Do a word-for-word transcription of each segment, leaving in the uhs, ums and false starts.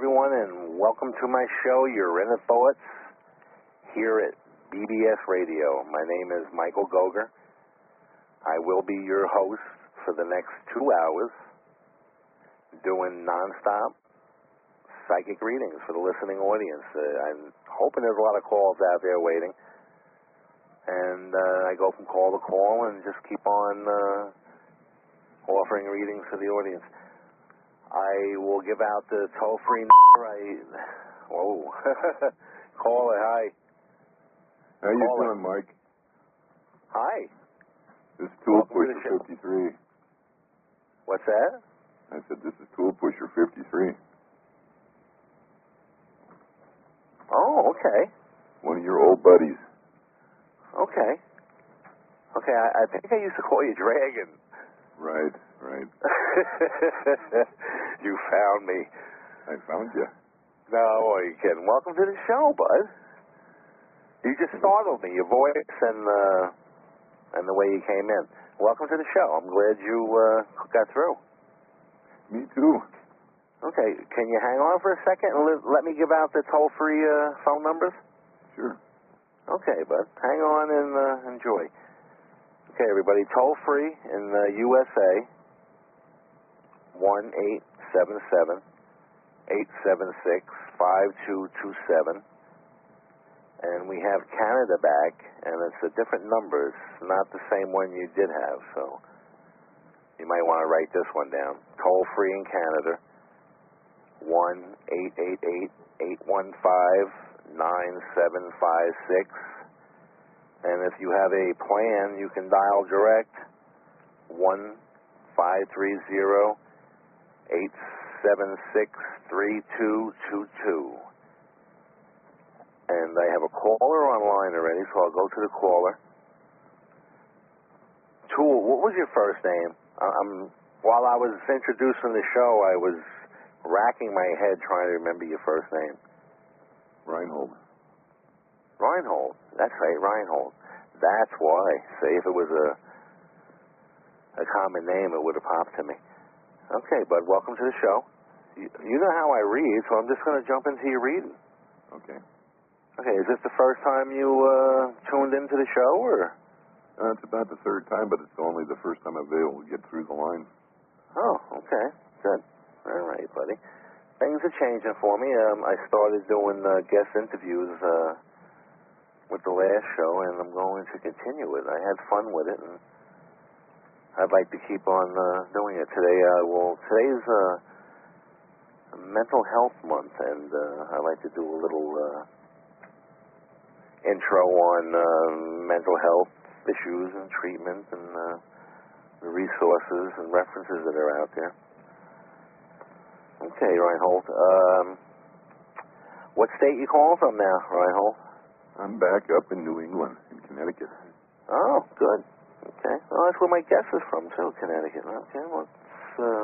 everyone, and welcome to my show, Your Inner Thoughts, here at B B S Radio. My name is Michael Goger. I will be your host for the next two hours, doing nonstop psychic readings for the listening audience. Uh, I'm hoping there's a lot of calls out there waiting. And uh, I go from call to call and just keep on uh, offering readings to the audience. I will give out the toll-free number. I, whoa. Caller, hi. How you Caller. doing, Mike? Hi. This is Tool Welcome to the Pusher fifty-three. What's that? I said, this is Tool Pusher fifty-three. Oh, okay. One of your old buddies. Okay. Okay, I, I think I used to call you Dragon. Right, right. You found me. I found you. No, you kidding. Welcome to the show, bud. You just startled me, your voice and uh, and the way you came in. Welcome to the show. I'm glad you uh, got through. Me too. Okay, can you hang on for a second and let, let me give out the toll-free uh, phone numbers? Sure. Okay, bud. Hang on and uh, enjoy. Okay, everybody, toll-free in the U S A, one eight seven seven, eight seven six, five two two seven. And we have Canada back, and it's a different number. It's not the same one you did have, so you might want to write this one down. Toll-free in Canada, one eight eight eight, eight one five, nine seven five six. And if you have a plan, you can dial direct, one five three zero, eight seven six, three two two two. And I have a caller online already, so I'll go to the caller. Tool, what was your first name? I'm, while I was introducing the show, I was racking my head trying to remember your first name. Reinhold. Reinhold. That's right, Reinhold. That's why. Say, if it was a a common name, it would have popped to me. Okay, bud, welcome to the show. You, you know how I read, so I'm just going to jump into your reading. Okay. Okay, is this the first time you uh, tuned into the show, or? Uh, it's about the third time, but it's only the first time I've been able to get through the line. Oh, okay. Good. All right, buddy. Things are changing for me. Um, I started doing uh, guest interviews uh, with the last show, and I'm going to continue it. I had fun with it, and I'd like to keep on uh, doing it. Today, uh, well, today's uh, Mental Health Month, and uh, I'd like to do a little uh, intro on uh, mental health issues and treatment and uh, the resources and references that are out there. Okay, Reinhold. Um, what state you calling from now, Reinhold? I'm back up in New England, in Connecticut. Oh, good. Okay. Well, that's where my guest is from, too, Connecticut. Okay, let's, uh,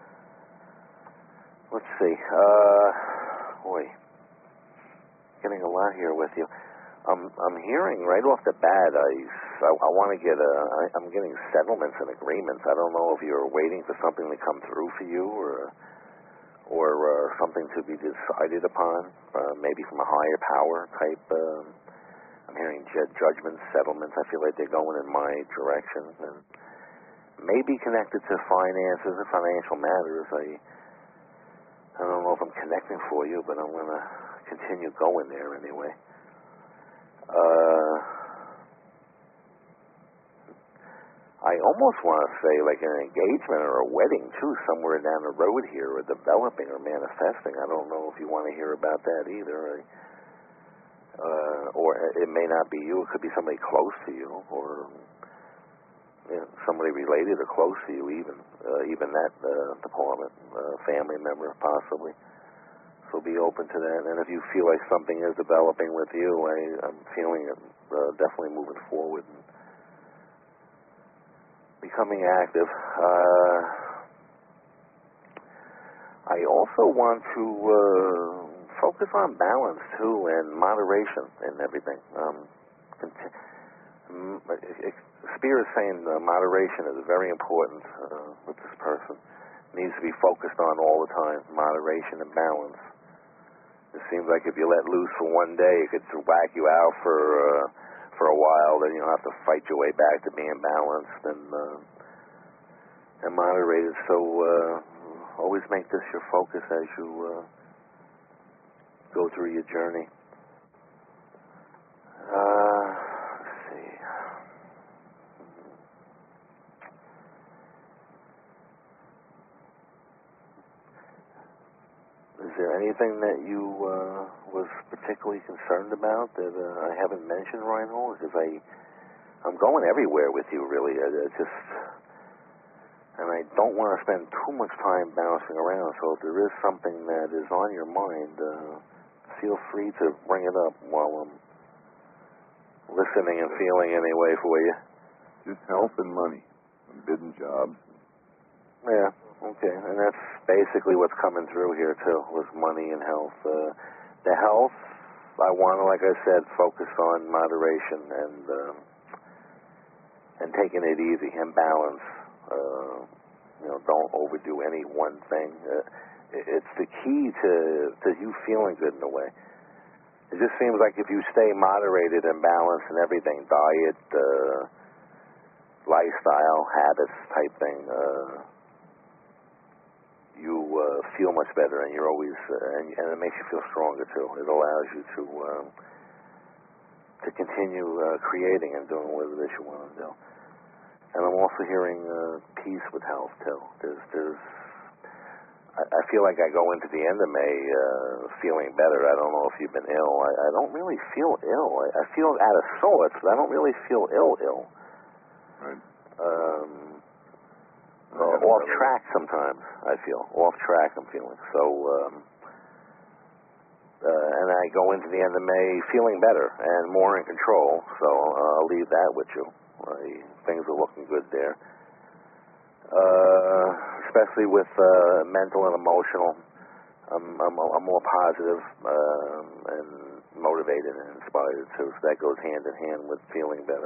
let's see. Uh, boy, getting a lot here with you. I'm, I'm hearing right off the bat, I, I, I want to get a, I, I'm getting settlements and agreements. I don't know if you're waiting for something to come through for you or or uh, something to be decided upon, uh, maybe from a higher power type. Um, I'm hearing ju- judgments, settlements. I feel like they're going in my direction, and maybe connected to finances or financial matters. I I don't know if I'm connecting for you, but I'm going to continue going there anyway. Uh, I almost want to say like an engagement or a wedding, too, somewhere down the road here, or developing or manifesting. I don't know if you want to hear about that either. I, uh, or it may not be you. It could be somebody close to you, or you know, somebody related or close to you, even uh, even that uh, department, uh, family member possibly. So be open to that. And if you feel like something is developing with you, I, I'm feeling it uh, definitely moving forward and becoming active. Uh, I also want to uh, focus on balance, too, and moderation in everything. Um, cont- Spear is saying uh, moderation is very important uh, with this person. It needs to be focused on all the time, moderation and balance. It seems like if you let loose for one day, it could whack you out for uh, for a while. Then you'll have to fight your way back to being balanced and uh, and moderated. So uh, always make this your focus as you uh, go through your journey. Uh, let's see. Is there anything that you uh, was particularly concerned about that uh, I haven't mentioned, Reinhold? Because I, I'm going everywhere with you, really. I, I just, and I don't want to spend too much time bouncing around. So if there is something that is on your mind, uh, feel free to bring it up while I'm listening and feeling anyway for you. Just health and money. I'm bidding jobs. Yeah. Okay, and that's basically what's coming through here, too, was money and health. Uh, the health, I want to, like I said, focus on moderation and uh, and taking it easy and balance. Uh, you know, don't overdo any one thing. Uh, it's the key to, to you feeling good in a way. It just seems like if you stay moderated and balanced and everything, diet, uh, lifestyle, habits type thing, uh, you uh, feel much better, and you're always, uh, and, and it makes you feel stronger too. It allows you to um, to continue uh, creating and doing whatever it is you want to do. And I'm also hearing uh, peace with health too. There's, there's, I, I feel like I go into the end of May uh, feeling better. I don't know if you've been ill. I, I don't really feel ill. I, I feel out of sorts, but I don't really feel ill. Ill. Right. Um, Uh, off track sometimes, I feel. Off track I'm feeling. So, um, uh, and I go into the end of May feeling better and more in control, so uh, I'll leave that with you. Uh, things are looking good there. Uh, especially with uh, mental and emotional. I'm, I'm, I'm more positive um, and motivated and inspired, too, so that goes hand in hand with feeling better.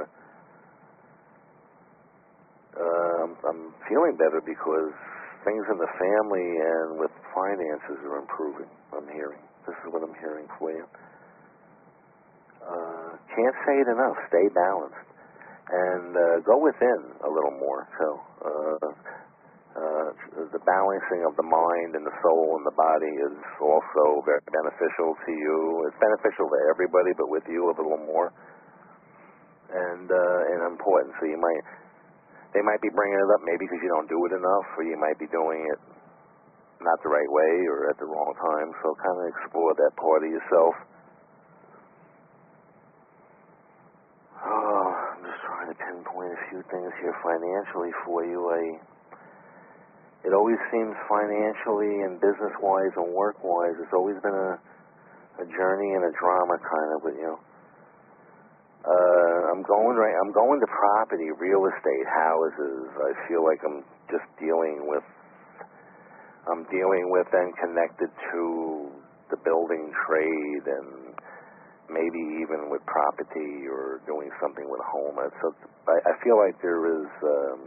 Uh, I'm, I'm feeling better because things in the family and with finances are improving, I'm hearing. This is what I'm hearing for you. Uh, can't say it enough. Stay balanced. And uh, go within a little more. So uh, uh, the balancing of the mind and the soul and the body is also very beneficial to you. It's beneficial to everybody, but with you a little more. And, uh, and important. So you might... They might be bringing it up maybe because you don't do it enough, or you might be doing it not the right way or at the wrong time. So kind of explore that part of yourself. Oh, I'm just trying to pinpoint a few things here financially for you. I, it always seems financially and business-wise and work-wise, it's always been a, a journey and a drama kind of with you. Uh, I'm going right. I'm going to property, real estate, houses. I feel like I'm just dealing with. I'm dealing with and connected to the building trade, and maybe even with property or doing something with a home. So I, I feel like there is. Um,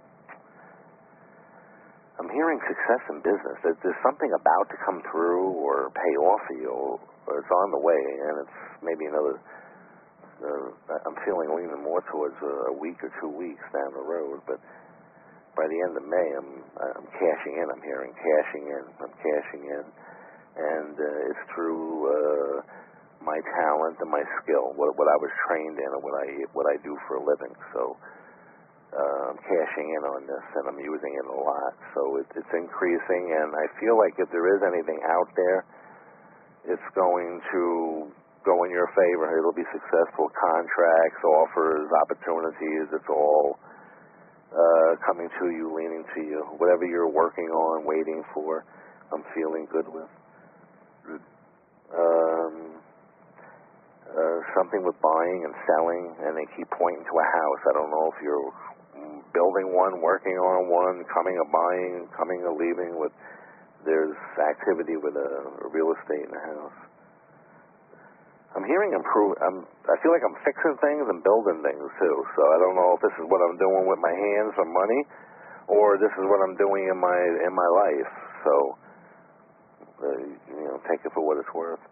I'm hearing success in business. That there's something about to come through or pay off for you, or it's on the way, and it's maybe another. Uh, I'm feeling leaning more towards a, a week or two weeks down the road, but by the end of May, I'm I'm cashing in. I'm hearing cashing in. I'm cashing in, and uh, it's through uh, my talent and my skill, what what I was trained in, and what I what I do for a living. So uh, I'm cashing in on this, and I'm using it a lot. So it, it's increasing, and I feel like if there is anything out there, it's going to go in your favor. It'll be successful. Contracts, offers, opportunities, it's all uh, coming to you, leaning to you. Whatever you're working on, waiting for, I'm feeling good with. Good. Um, uh, something with buying and selling, and they keep pointing to a house. I don't know if you're building one, working on one, coming or buying, coming or leaving. With There's activity with a, a real estate in a house. I'm hearing improve. I'm. I feel like I'm fixing things and building things too. So I don't know if this is what I'm doing with my hands for money, or this is what I'm doing in my in my life. So, uh, you know, take it for what it's worth.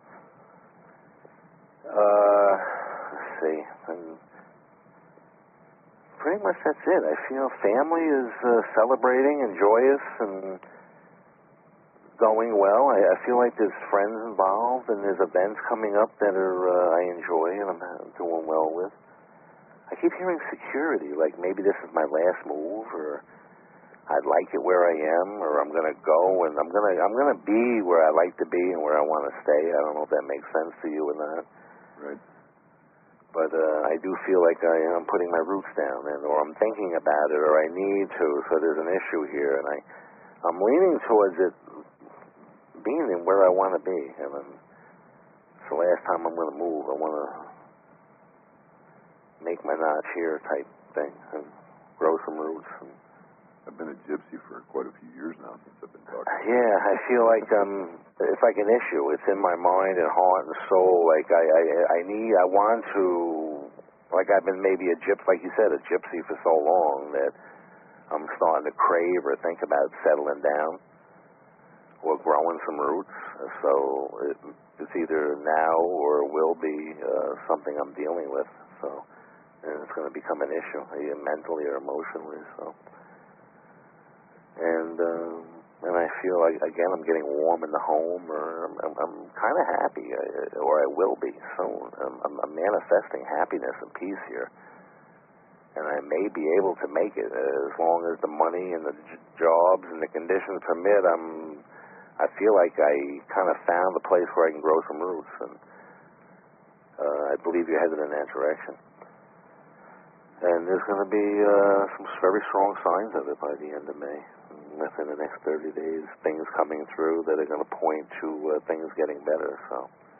Uh, let's see. And pretty much that's it. I feel family is uh, celebrating and joyous and going well. I, I feel like there's friends involved and there's events coming up that are uh, I enjoy and I'm doing well with. I keep hearing security, like maybe this is my last move, or I'd like it where I am, or I'm gonna go and I'm gonna I'm gonna be where I like to be and where I want to stay. I don't know if that makes sense to you or not. Right. But uh, I do feel like I am putting my roots down, and or I'm thinking about it, or I need to. So there's an issue here, and I I'm leaning towards it being in where I want to be, and I'm, it's the last time I'm going to move. I want to make my notch here type thing and grow some roots. And, I've been a gypsy for quite a few years now since I've been talking. yeah, I feel like um, it's like an issue. It's in my mind and heart and soul. Like I, I, I need, I want to, like I've been maybe a gypsy, like you said, a gypsy for so long that I'm starting to crave or think about settling down or growing some roots. So it, it's either now or will be uh, something I'm dealing with. So, and it's going to become an issue, either mentally or emotionally. So. And um, and I feel like again I'm getting warm in the home, or I'm, I'm, I'm kind of happy, or I will be soon. I'm, I'm, I'm manifesting happiness and peace here, and I may be able to make it as long as the money and the j- jobs and the conditions permit. I'm I feel like I kind of found a place where I can grow some roots, and uh, I believe you're headed in that direction. And there's going to be uh, some very strong signs of it by the end of May. Within the next thirty days, things coming through that are going to point to uh, things getting better. So,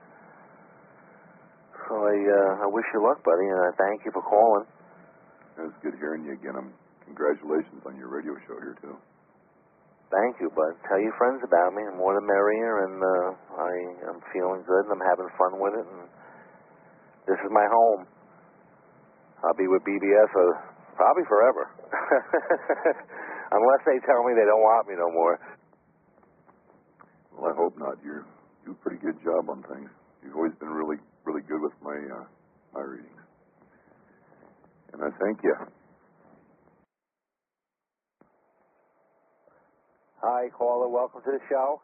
so I, uh, I wish you luck, buddy, and I thank you for calling. It's good hearing you again. I'm, congratulations on your radio show here, too. Thank you, bud. Tell your friends about me. The more the merrier, and uh, I am feeling good, and I'm having fun with it. And this is my home. I'll be with B B S uh, probably forever. Unless they tell me they don't want me no more. Well, I hope not. You do a pretty good job on things. You've always been really, really good with my uh, my readings. And I thank you. Hi, caller. Welcome to the show.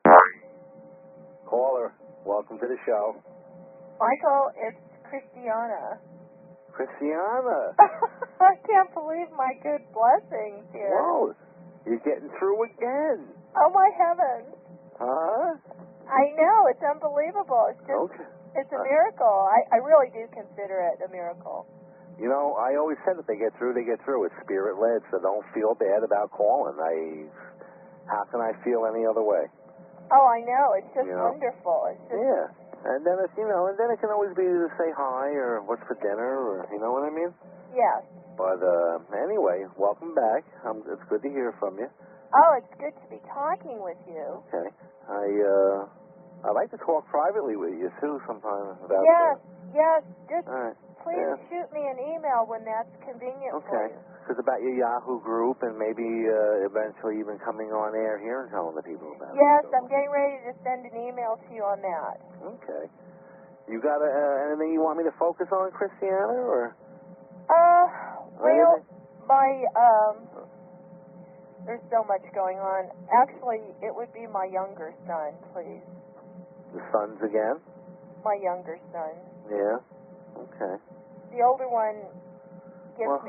Caller, welcome to the show. Michael, it's Christiana. Christiana. I can't believe my good blessings here. Whoa. You're getting through again. Oh, my heavens. Huh? I know. It's unbelievable. It's just, Okay. it's a miracle. I, I really do consider it a miracle. You know, I always said if they get through, they get through. It's spirit-led, so don't feel bad about calling. I, how can I feel any other way? Oh, I know. It's just You know? wonderful. It's just, Yeah. And then it's, you know, and then it can always be to say hi or what's for dinner or, you know what I mean? yes. But uh, anyway, welcome back. Um, it's good to hear from you. Oh, it's good to be talking with you. Okay. I uh, I'd like to talk privately with you too sometime about. Yes, yes. Just Uh, all right. please Yeah. shoot me an email when that's convenient for Okay. you. It's about your Yahoo group and maybe uh, eventually even coming on air here and telling the people about Yes, it. I'm getting ready to send an email to you on that. Okay. You got uh, anything you want me to focus on, Christiana, or? Uh, well, Anything? my, um, there's so much going on. Actually, it would be my younger son, please. The sons again? My younger son. Yeah. Okay. The older one gives Well- me,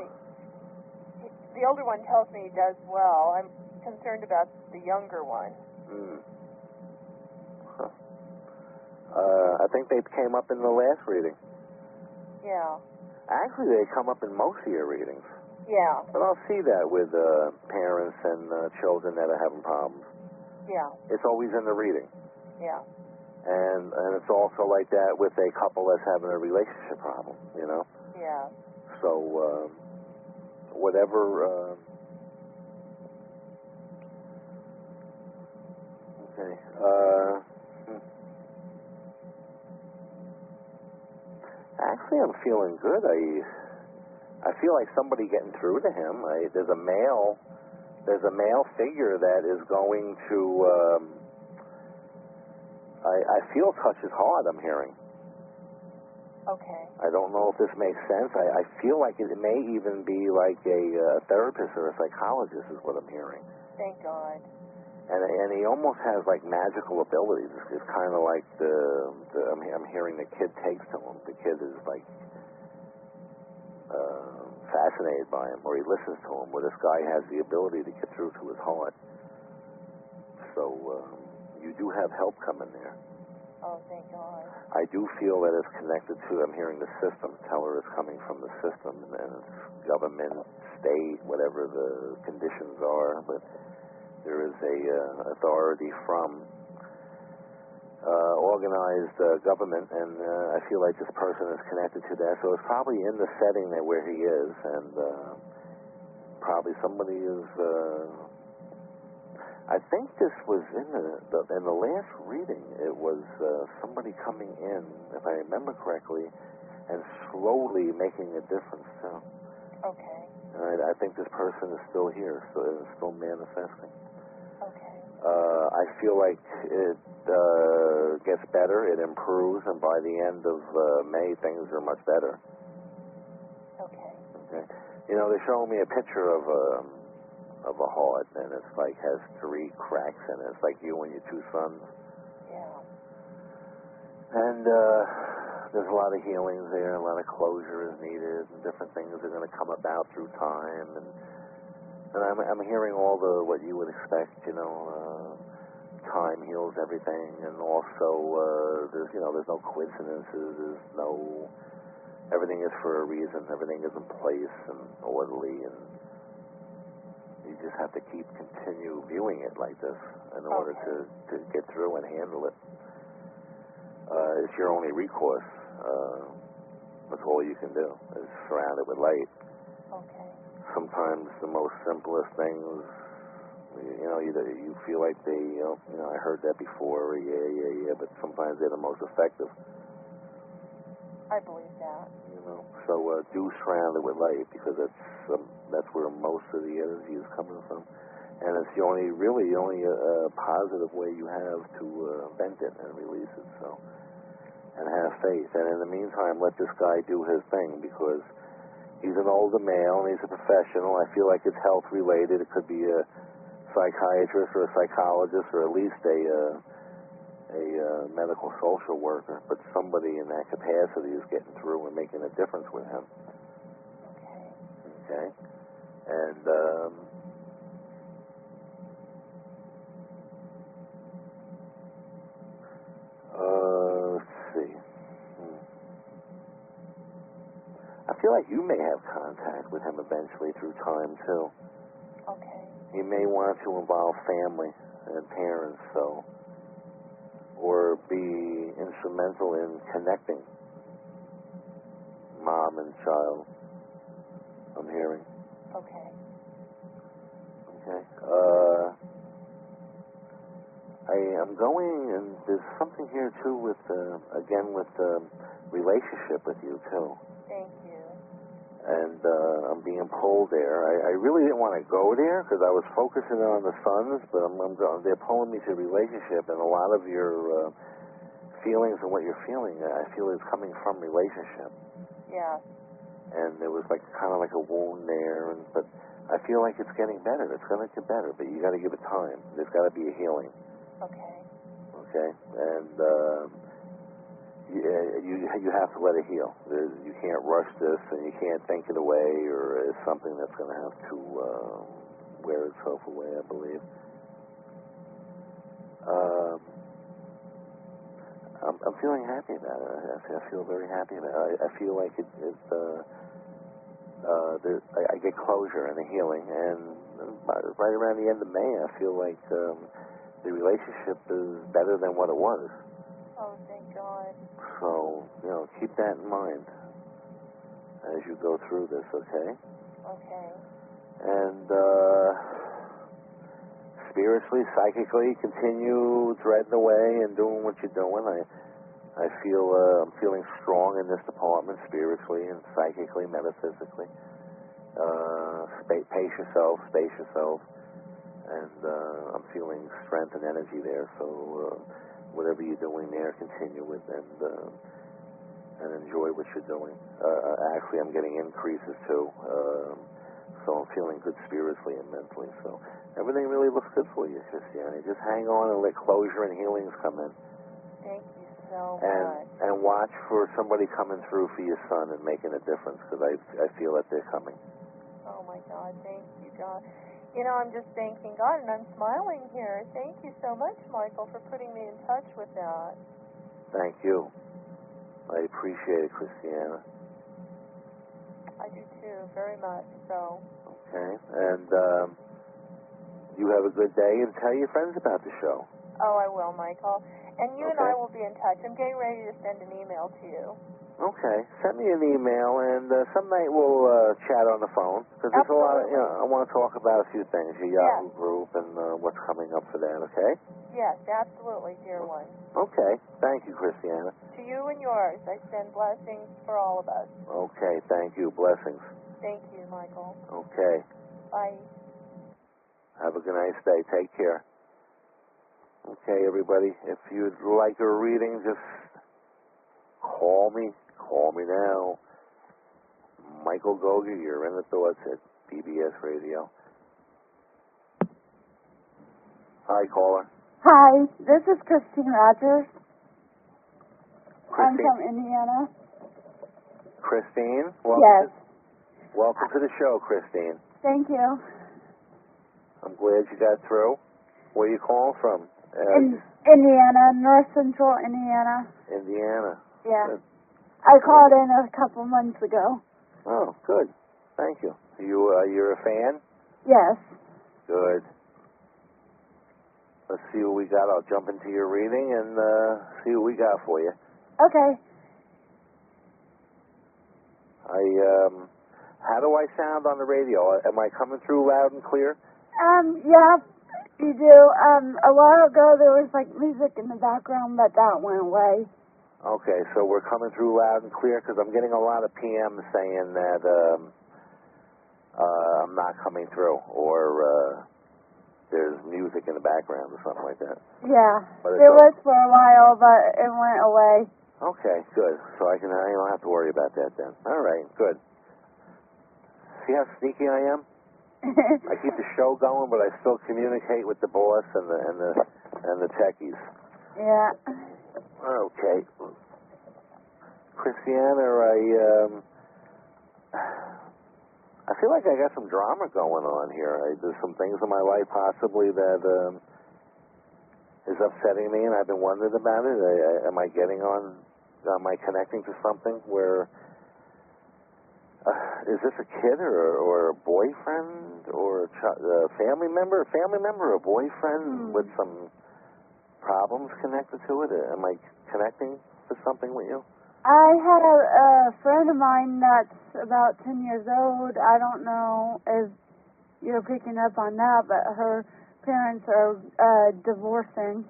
the older one tells me he does well. I'm concerned about the younger one. Hmm. Huh. Uh, I think they came up in the last reading. Yeah. Actually, they come up in most of your readings. Yeah. But I'll see that with uh, parents and uh, children that are having problems. Yeah. It's always in the reading. Yeah. And and it's also like that with a couple that's having a relationship problem, you know? Yeah. So, um, whatever... Uh, okay. Uh, hmm. Actually, I'm feeling good. I I feel like somebody getting through to him. I, there's a male, there's a male figure that is going to um, I, I feel touch is hard, I'm hearing. Okay. I don't know if this makes sense. I, I feel like it may even be like a uh, therapist or a psychologist is what I'm hearing. Thank God. And and he almost has like magical abilities. It's kind of like the, the I'm, I'm hearing the kid takes to him. The kid is like uh, fascinated by him, or he listens to him, where this guy has the ability to get through to his heart. So um, you do have help coming there. Oh, thank God. I do feel that it's connected to, I'm hearing the system. Teller is coming from the system, and then it's government, state, whatever the conditions are, but there is a uh, authority from uh, organized uh, government, and uh, I feel like this person is connected to that. So it's probably in the setting that where he is, and uh, probably somebody is... Uh, I think this was in the, the in the last reading. It was uh, somebody coming in, if I remember correctly, and slowly making a difference too. Okay. And I, I think this person is still here, so it's still manifesting. Okay. Uh, I feel like it uh, gets better, it improves, and by the end of uh, May, things are much better. Okay. Okay. You know, they're showing me a picture of a. Um, of a heart, and it's like has three cracks in it. It's like you and your two sons. Yeah. And uh, there's a lot of healings there, a lot of closure is needed, and different things are going to come about through time. And and I'm I'm hearing all the what you would expect. You know, uh, time heals everything, and also uh, there's you know there's no coincidences. There's no everything is for a reason. Everything is in place and orderly and. You just have to keep continue viewing it like this in order Okay. to, to get through and handle it. Uh, it's your only recourse. Uh, that's all you can do is surround it with light. Okay. Sometimes the most simplest things, you know, you, you feel like they, you know, you know, I heard that before, yeah, yeah, yeah, but sometimes they're the most effective. I believe that. You know, so uh, do surround it with light because that's um, that's where most of the energy is coming from, and it's the only really the only uh, positive way you have to uh, vent it and release it. So, and have faith. And in the meantime, let this guy do his thing because he's an older male and he's a professional. I feel like it's health related. It could be a psychiatrist or a psychologist or at least a. Uh, a uh, medical social worker, but somebody in that capacity is getting through and making a difference with him. Okay. Okay? And, um, uh, let's see. Hmm. I feel like you may have contact with him eventually through time, too. Okay. He may want to involve family and parents, so... or be instrumental in connecting mom and child. I'm hearing. Okay. Okay. Uh, I am going, and there's something here too with, uh, again, with the relationship with you too. Thank you. And uh, I'm being pulled there. I, I really didn't want to go there because I was focusing on the sons, but I'm, I'm, they're pulling me to relationship, and a lot of your uh, feelings and what you're feeling, I feel is coming from relationship. Yeah. And there was like kind of like a wound there, and but I feel like it's getting better. It's going to get better, but you got to give it time. There's got to be a healing. Okay. Okay, and uh, you, you you have to let it heal. There's, you can't rush this, and you can't think it away, or it's something that's going to have to uh, wear itself away, I believe. Um, I'm, I'm feeling happy about it. I, I feel very happy about it. I, I feel like it. it uh, uh, there, I, I get closure and a healing, and right around the end of May, I feel like um, the relationship is better than what it was. Oh, thank God. So, you know, keep that in mind as you go through this, okay? Okay. And uh, spiritually, psychically, continue threading away and doing what you're doing. I I feel uh, I'm feeling strong in this department, spiritually and psychically, metaphysically. Uh, spa- pace yourself, space yourself, and uh, I'm feeling strength and energy there. So uh, whatever you're doing there, continue with and uh, and enjoy what you're doing. Uh, actually, I'm getting increases too, um, so I'm feeling good spiritually and mentally. So everything really looks good for you, Christiane. Just hang on and let closure and healings come in. Thank you so and, much. And watch for somebody coming through for your son and making a difference, because I, I feel that they're coming. Oh, my God. Thank you, God. You know, I'm just thanking God, and I'm smiling here. Thank you so much, Michael, for putting me in touch with that. Thank you. I appreciate it, Christiana. I do, too, very much so. Okay. And um, you have a good day, and tell your friends about the show. Oh, I will, Michael. And you okay. and I will be in touch. I'm getting ready to send an email to you. Okay. Send me an email, and uh, some night we'll uh, chat on the phone. Because there's a lot of, you know, I want to talk about a few things, your Yahoo yes. group and uh, what's coming up for that, okay? Yes, absolutely, dear one. Okay. Thank you, Christiana. To you and yours, I send blessings for all of us. Okay. Thank you. Blessings. Thank you, Michael. Okay. Bye. Have a good nice day. Take care. Okay, everybody. If you'd like a reading, just call me. Call me now. Michael Goga, you're in the thoughts at B B S Radio. Hi, caller. Hi, this is Christine Rogers. I'm Christine. from Indiana. Christine? Welcome Yes. To, welcome to the show, Christine. Thank you. I'm glad you got through. Where are you calling from? Uh, In Indiana, North Central Indiana. Indiana. Yeah. Good. I called in a couple months ago. Oh, good. Thank you. You, uh, you're a fan? Yes. Good. Let's see what we got. I'll jump into your reading and uh, see what we got for you. Okay. I um, how do I sound on the radio? Am I coming through loud and clear? Um, yeah, you do. Um, a while ago there was like music in the background, but that went away. Okay, so we're coming through loud and clear because I'm getting a lot of P Ms saying that um, uh, I'm not coming through, or uh, there's music in the background or something like that. Yeah, But there it's was for a while, but it went away. Okay, good. So I can I don't have to worry about that then. All right, good. See how sneaky I am? I keep the show going, but I still communicate with the boss and the and the and the techies. Yeah. Okay, Christiana, I um, I feel like I got some drama going on here. I, there's some things in my life possibly that um, is upsetting me, and I've been wondering about it. I, I, am I getting on? Am I connecting to something where? Uh, is this a kid or or a boyfriend or a, ch- a family member? A family member, or a boyfriend Hmm. with some problems connected to it? Am I connecting to something with you? I had a, a friend of mine that's about ten years old. I don't know if you're picking up on that, but her parents are uh, divorcing.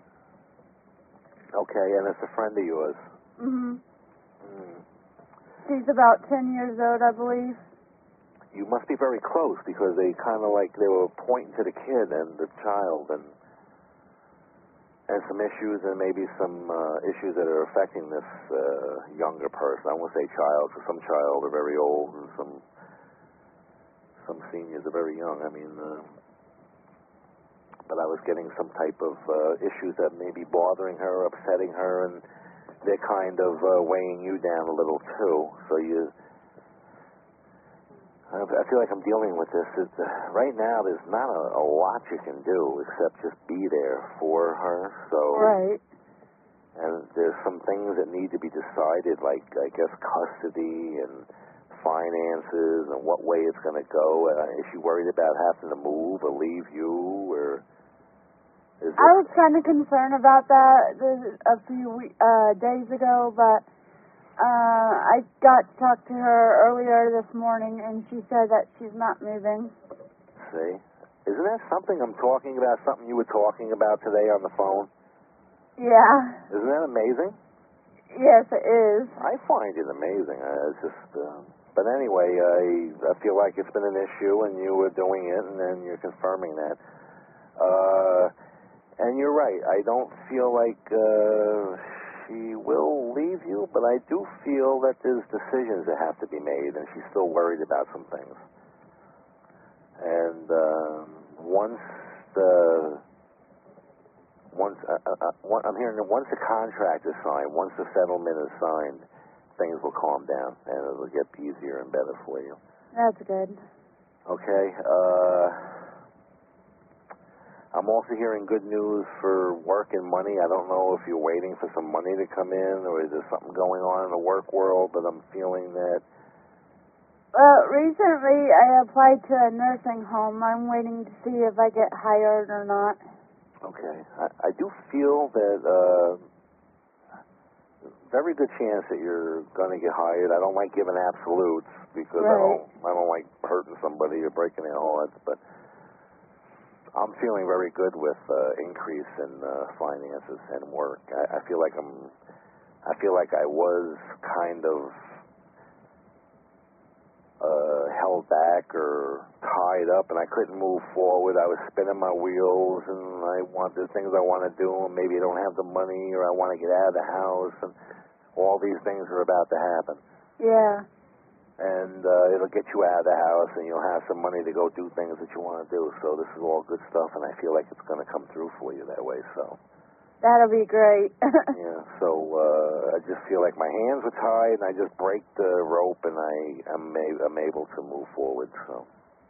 Okay, and it's a friend of yours. hmm Hmm. She's about ten years old, I believe. You must be very close because they kind of like they were pointing to the kid and the child and and some issues and maybe some uh, issues that are affecting this uh, younger person. I won't say child because some child are very old and some some seniors are very young. I mean, uh, but I was getting some type of uh, issues that may be bothering her, upsetting her, and they're kind of uh, weighing you down a little too. So you. I feel like I'm dealing with this. It's, uh, right now, there's not a, a lot you can do except just be there for her. So, Right. and there's some things that need to be decided, like I guess custody and finances and what way it's going to go. Uh, is she worried about having to move or leave you, or is I it? was kind of concerned about that this- a few we- uh, days ago, but uh, I got to talk to her earlier this morning, and she said that she's not moving. See, isn't that something I'm talking about? Something you were talking about today on the phone? Yeah. Isn't that amazing? Yes, it is. I find it amazing. Uh, it's just, uh, but anyway, I I feel like it's been an issue, and you were doing it, and then you're confirming that. Uh, And you're right. I don't feel like uh, she will leave you, but I do feel that there's decisions that have to be made, and she's still worried about some things. And uh, once the once uh, uh, one, I'm hearing that once the contract is signed, once the settlement is signed, things will calm down and it'll get easier and better for you. That's good. Okay. Uh, I'm also hearing good news for work and money. I don't know if you're waiting for some money to come in or is there something going on in the work world, but I'm feeling that. Well, recently I applied to a nursing home. I'm waiting to see if I get hired or not. Okay. I, I do feel that uh, very good chance that you're going to get hired. I don't like giving absolutes because right. I don't I don't like hurting somebody or breaking their hearts, but I'm feeling very good with uh, increase in uh, finances and work. I, I feel like I'm I feel like I was kind of uh, held back or tied up, and I couldn't move forward. I was spinning my wheels, and I want the things I want to do, and maybe I don't have the money, or I want to get out of the house, and all these things are about to happen. Yeah. And uh, it'll get you out of the house, and you'll have some money to go do things that you want to do. So this is all good stuff, and I feel like it's going to come through for you that way. So that'll be great. yeah. So uh, I just feel like my hands were tied, and I just break the rope, and I am a- I'm able to move forward. So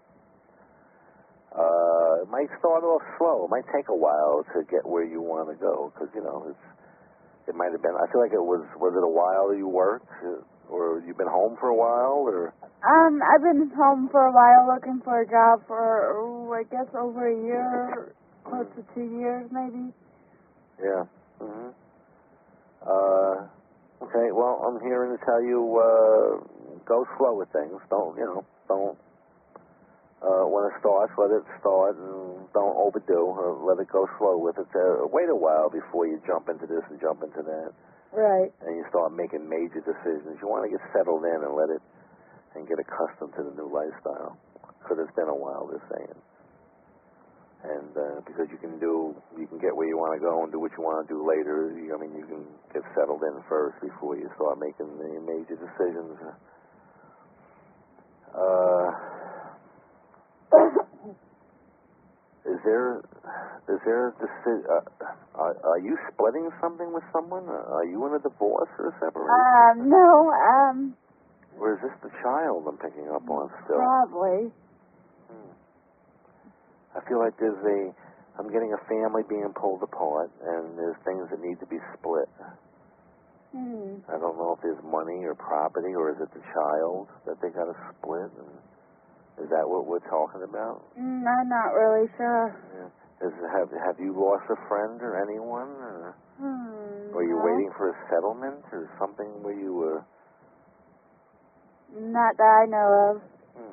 uh, it might start off slow. It might take a while to get where you want to go, because you know it's. It might have been. I feel like it was. Was it a while you worked? Or you've been home for a while, or? Um, I've been home for a while looking for a job for, oh, I guess, over a year, close to two years, maybe. Yeah. Mhm. Uh. Okay. Well, I'm here to tell you, uh, go slow with things. Don't, you know, don't. Uh, when it starts, let it start, and don't overdo. Uh, let it go slow with it. Uh, wait a while before you jump into this and jump into that. Right. And you start making major decisions. You want to get settled in and let it, and get accustomed to the new lifestyle. Because it's been a while, they're saying. And uh, because you can do, you can get where you want to go and do what you want to do later. You, I mean, you can get settled in first before you start making the major decisions. Uh, is there, is there, deci- uh, are, are you splitting something with someone? Are you in a divorce or a separation? Um, no, um... Or is this the child I'm picking up on still? Probably. Hmm. I feel like there's a, I'm getting a family being pulled apart, and there's things that need to be split. Hmm. I don't know if there's money or property, or is it the child that they got to split? And is that what we're talking about? Mm, I'm not really sure. Yeah. Is, have have you lost a friend or anyone? Or Hmm. were you no. waiting for a settlement or something where you were? Not that I know of. Hmm.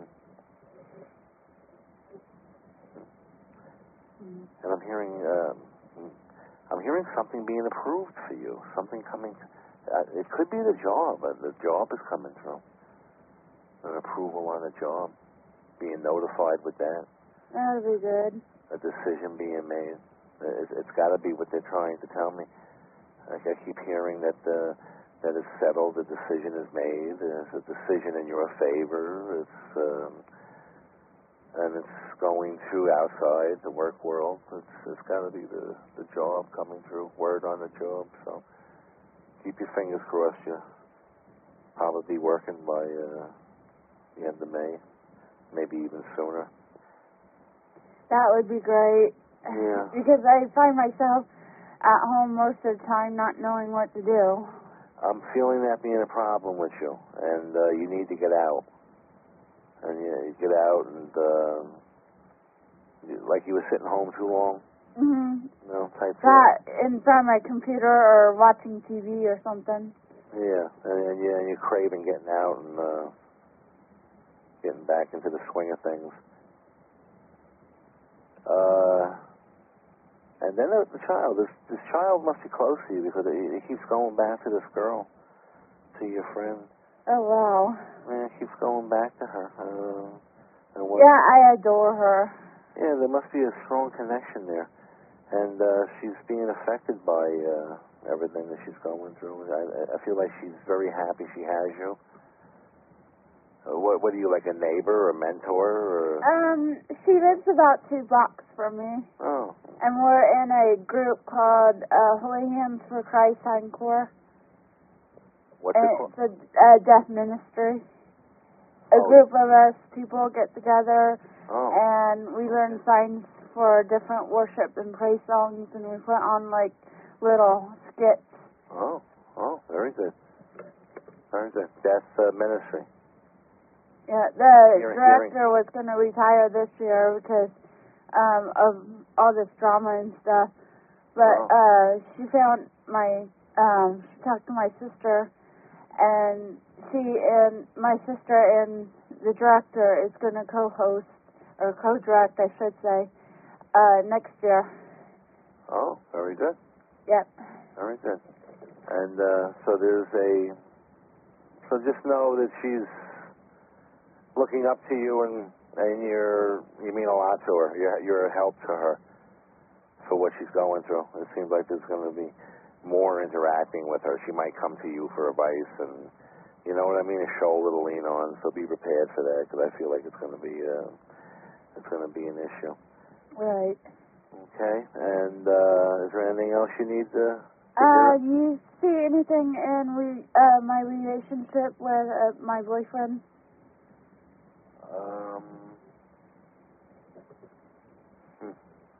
Hmm. And I'm hearing, uh, I'm hearing something being approved for you. Something coming. Uh, it could be the job. Uh, the job is coming through. An approval on a job. Being notified with that. That'll be good. A decision being made. It, it's got to be what they're trying to tell me. Like I keep hearing that uh, that it's settled. The decision is made. It's a decision in your favor. It's um, and it's going through outside the work world. It's it's got to be the the job coming through. Word on the job. So keep your fingers crossed. You probably be working by uh, the end of May. Maybe even sooner. That would be great. Yeah. Because I find myself at home most of the time not knowing what to do. I'm feeling that being a problem with you, and uh, you need to get out. And you, you get out, and uh, you, like you were sitting home too long. Mm-hmm. You know, type That in front of my computer or watching T V or something. Yeah, and, and yeah, and you're craving getting out and uh, getting back into the swing of things. Uh, and then the, the child. This this child must be close to you because it, it keeps going back to this girl, to your friend. Oh, wow. Yeah, it keeps going back to her. Uh, and what, Yeah, I adore her. Yeah, there must be a strong connection there. and uh, she's being affected by uh, everything that she's going through. I, I feel like she's very happy she has you. Uh, what, what are you, like a neighbor or a mentor? Or? Um, she lives about two blocks from me. Oh. And we're in a group called uh, Holy Hands for Christ Encore. What's and it called? It's a uh, deaf ministry. A Oh. group of us people get together Oh. and we learn signs for different worship and praise songs, and we put on like little skits. Oh. Oh, very good. Very good. Deaf uh, ministry. Yeah, the Hearing- director was going to retire this year because um, of all this drama and stuff. But Oh. uh, she found my, um, she talked to my sister, and she and my sister and the director is going to co-host, or co-direct, I should say, uh, next year. Oh, very good. Yep. Very good. And uh, so there's a, so just know that she's looking up to you, and and you're you mean a lot to her. You're you're a help to her for what she's going through. It seems like there's going to be more interacting with her. She might come to you for advice, and you know what I mean, a shoulder to lean on. So be prepared for that, because I feel like it's going to be uh, it's going to be an issue. Right. Okay. And uh, is there anything else you need to? to Uh, do? you see anything in re- uh, my relationship with uh, my boyfriend? Um. Hmm.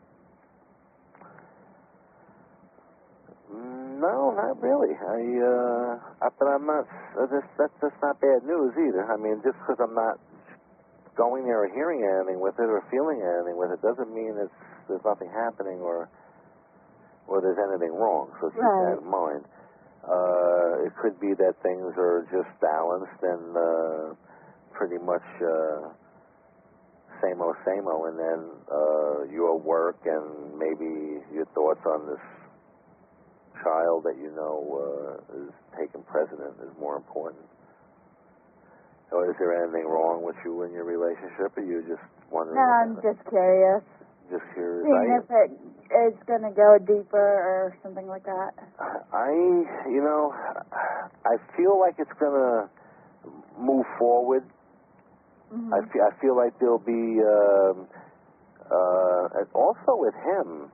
No, not really. I, uh, I, but I'm not. Uh, this, that's that's not bad news either. I mean, just because I'm not going there or hearing anything with it or feeling anything with it doesn't mean it's there's nothing happening or or there's anything wrong. So keep Right. that in mind. Uh, it could be that things are just balanced and uh, pretty much. Uh, Same old, same old, and then uh, your work and maybe your thoughts on this child that you know uh, is taking precedent is more important. So is there anything wrong with you in your relationship, or you just wondering? No, I'm just curious. just curious. Seeing I, if it is going to go deeper or something like that. I, you know, I feel like it's gonna move forward. Mm-hmm. I feel, I feel like there'll be, um, uh, and also with him,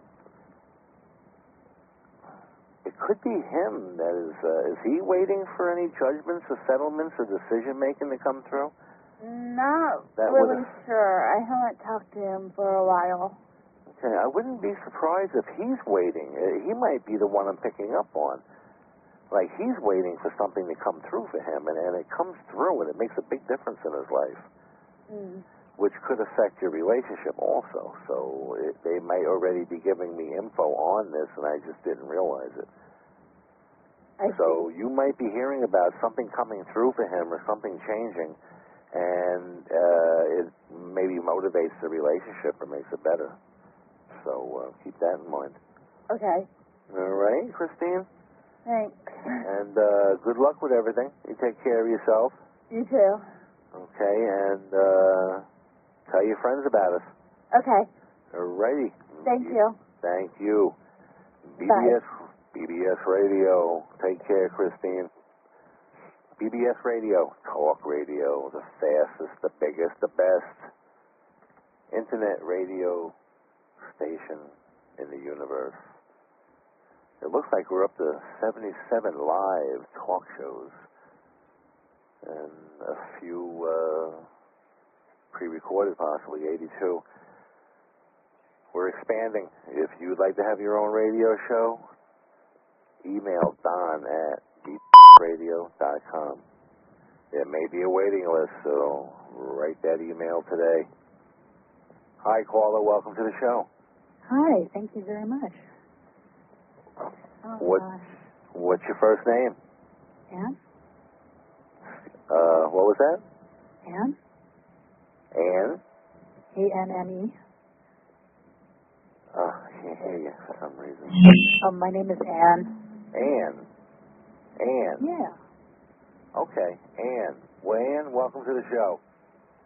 it could be him that is, uh, is he waiting for any judgments or settlements or decision making to come through? Not That really would've- sure. I haven't talked to him for a while. Okay, I wouldn't be surprised if he's waiting. Uh, he might be the one I'm picking up on. Like he's waiting for something to come through for him, and, and it comes through, and it makes a big difference in his life. Mm. Which could affect your relationship also. So it, they may already be giving me info on this, and I just didn't realize it. I So see. you might be hearing about something coming through for him or something changing, and uh, it maybe motivates the relationship or makes it better. So uh, keep that in mind. Okay. All right, Christine? Thanks. And uh, good luck with everything. You take care of yourself. You too. Okay, and uh, tell your friends about us. Okay. All righty. Thank you. Thank you. B B S, B B S Radio. Take care, Christine. B B S Radio, talk radio, the fastest, the biggest, the best internet radio station in the universe. It looks like we're up to seventy-seven live talk shows and a few uh, pre-recorded, possibly eighty-two. We're expanding. If you'd like to have your own radio show, email Don at b radio dot com. There may be a waiting list, so write that email today. Hi, caller. Welcome to the show. Hi, thank you very much. Oh, What? gosh. What's your first name? Anne? Uh, what was that? Anne? Ann? A N N E. Oh, I can't hear you for some reason. Um, my name is Anne. Ann. Ann. Yeah. Okay, Ann. Well, Ann, welcome to the show.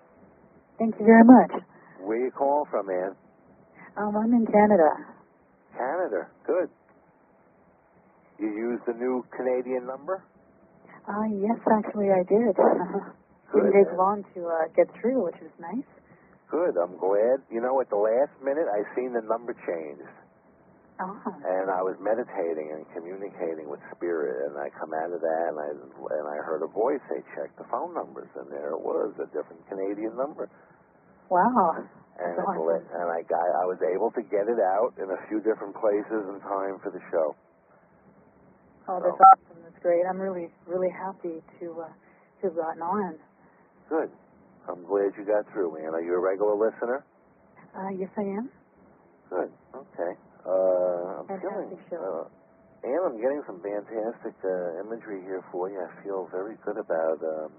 Thank you very much. Where you calling from, Ann? Um, I'm in Canada. Canada. Good. You used the new Canadian number? Uh, yes, actually, I did. Good. Didn't take long to uh, get through, which was nice. Good. I'm glad. You know, at the last minute, I seen the number changed. Oh. And I was meditating and communicating with Spirit, and I come out of that, and I and I heard a voice say, check the phone numbers, and there it was, a different Canadian number. Wow. And, That's it, awesome. and I got, I was able to get it out in a few different places in time for the show. Oh, that's So, awesome. That's great. I'm really, really happy to uh, to have gotten on. Good. I'm glad you got through, Ann. Are you a regular listener? Uh, yes, I am. Good. Okay. Uh, I'm Fantastic feeling, show. uh, Ann, I'm getting some fantastic uh, imagery here for you. I feel very good about um,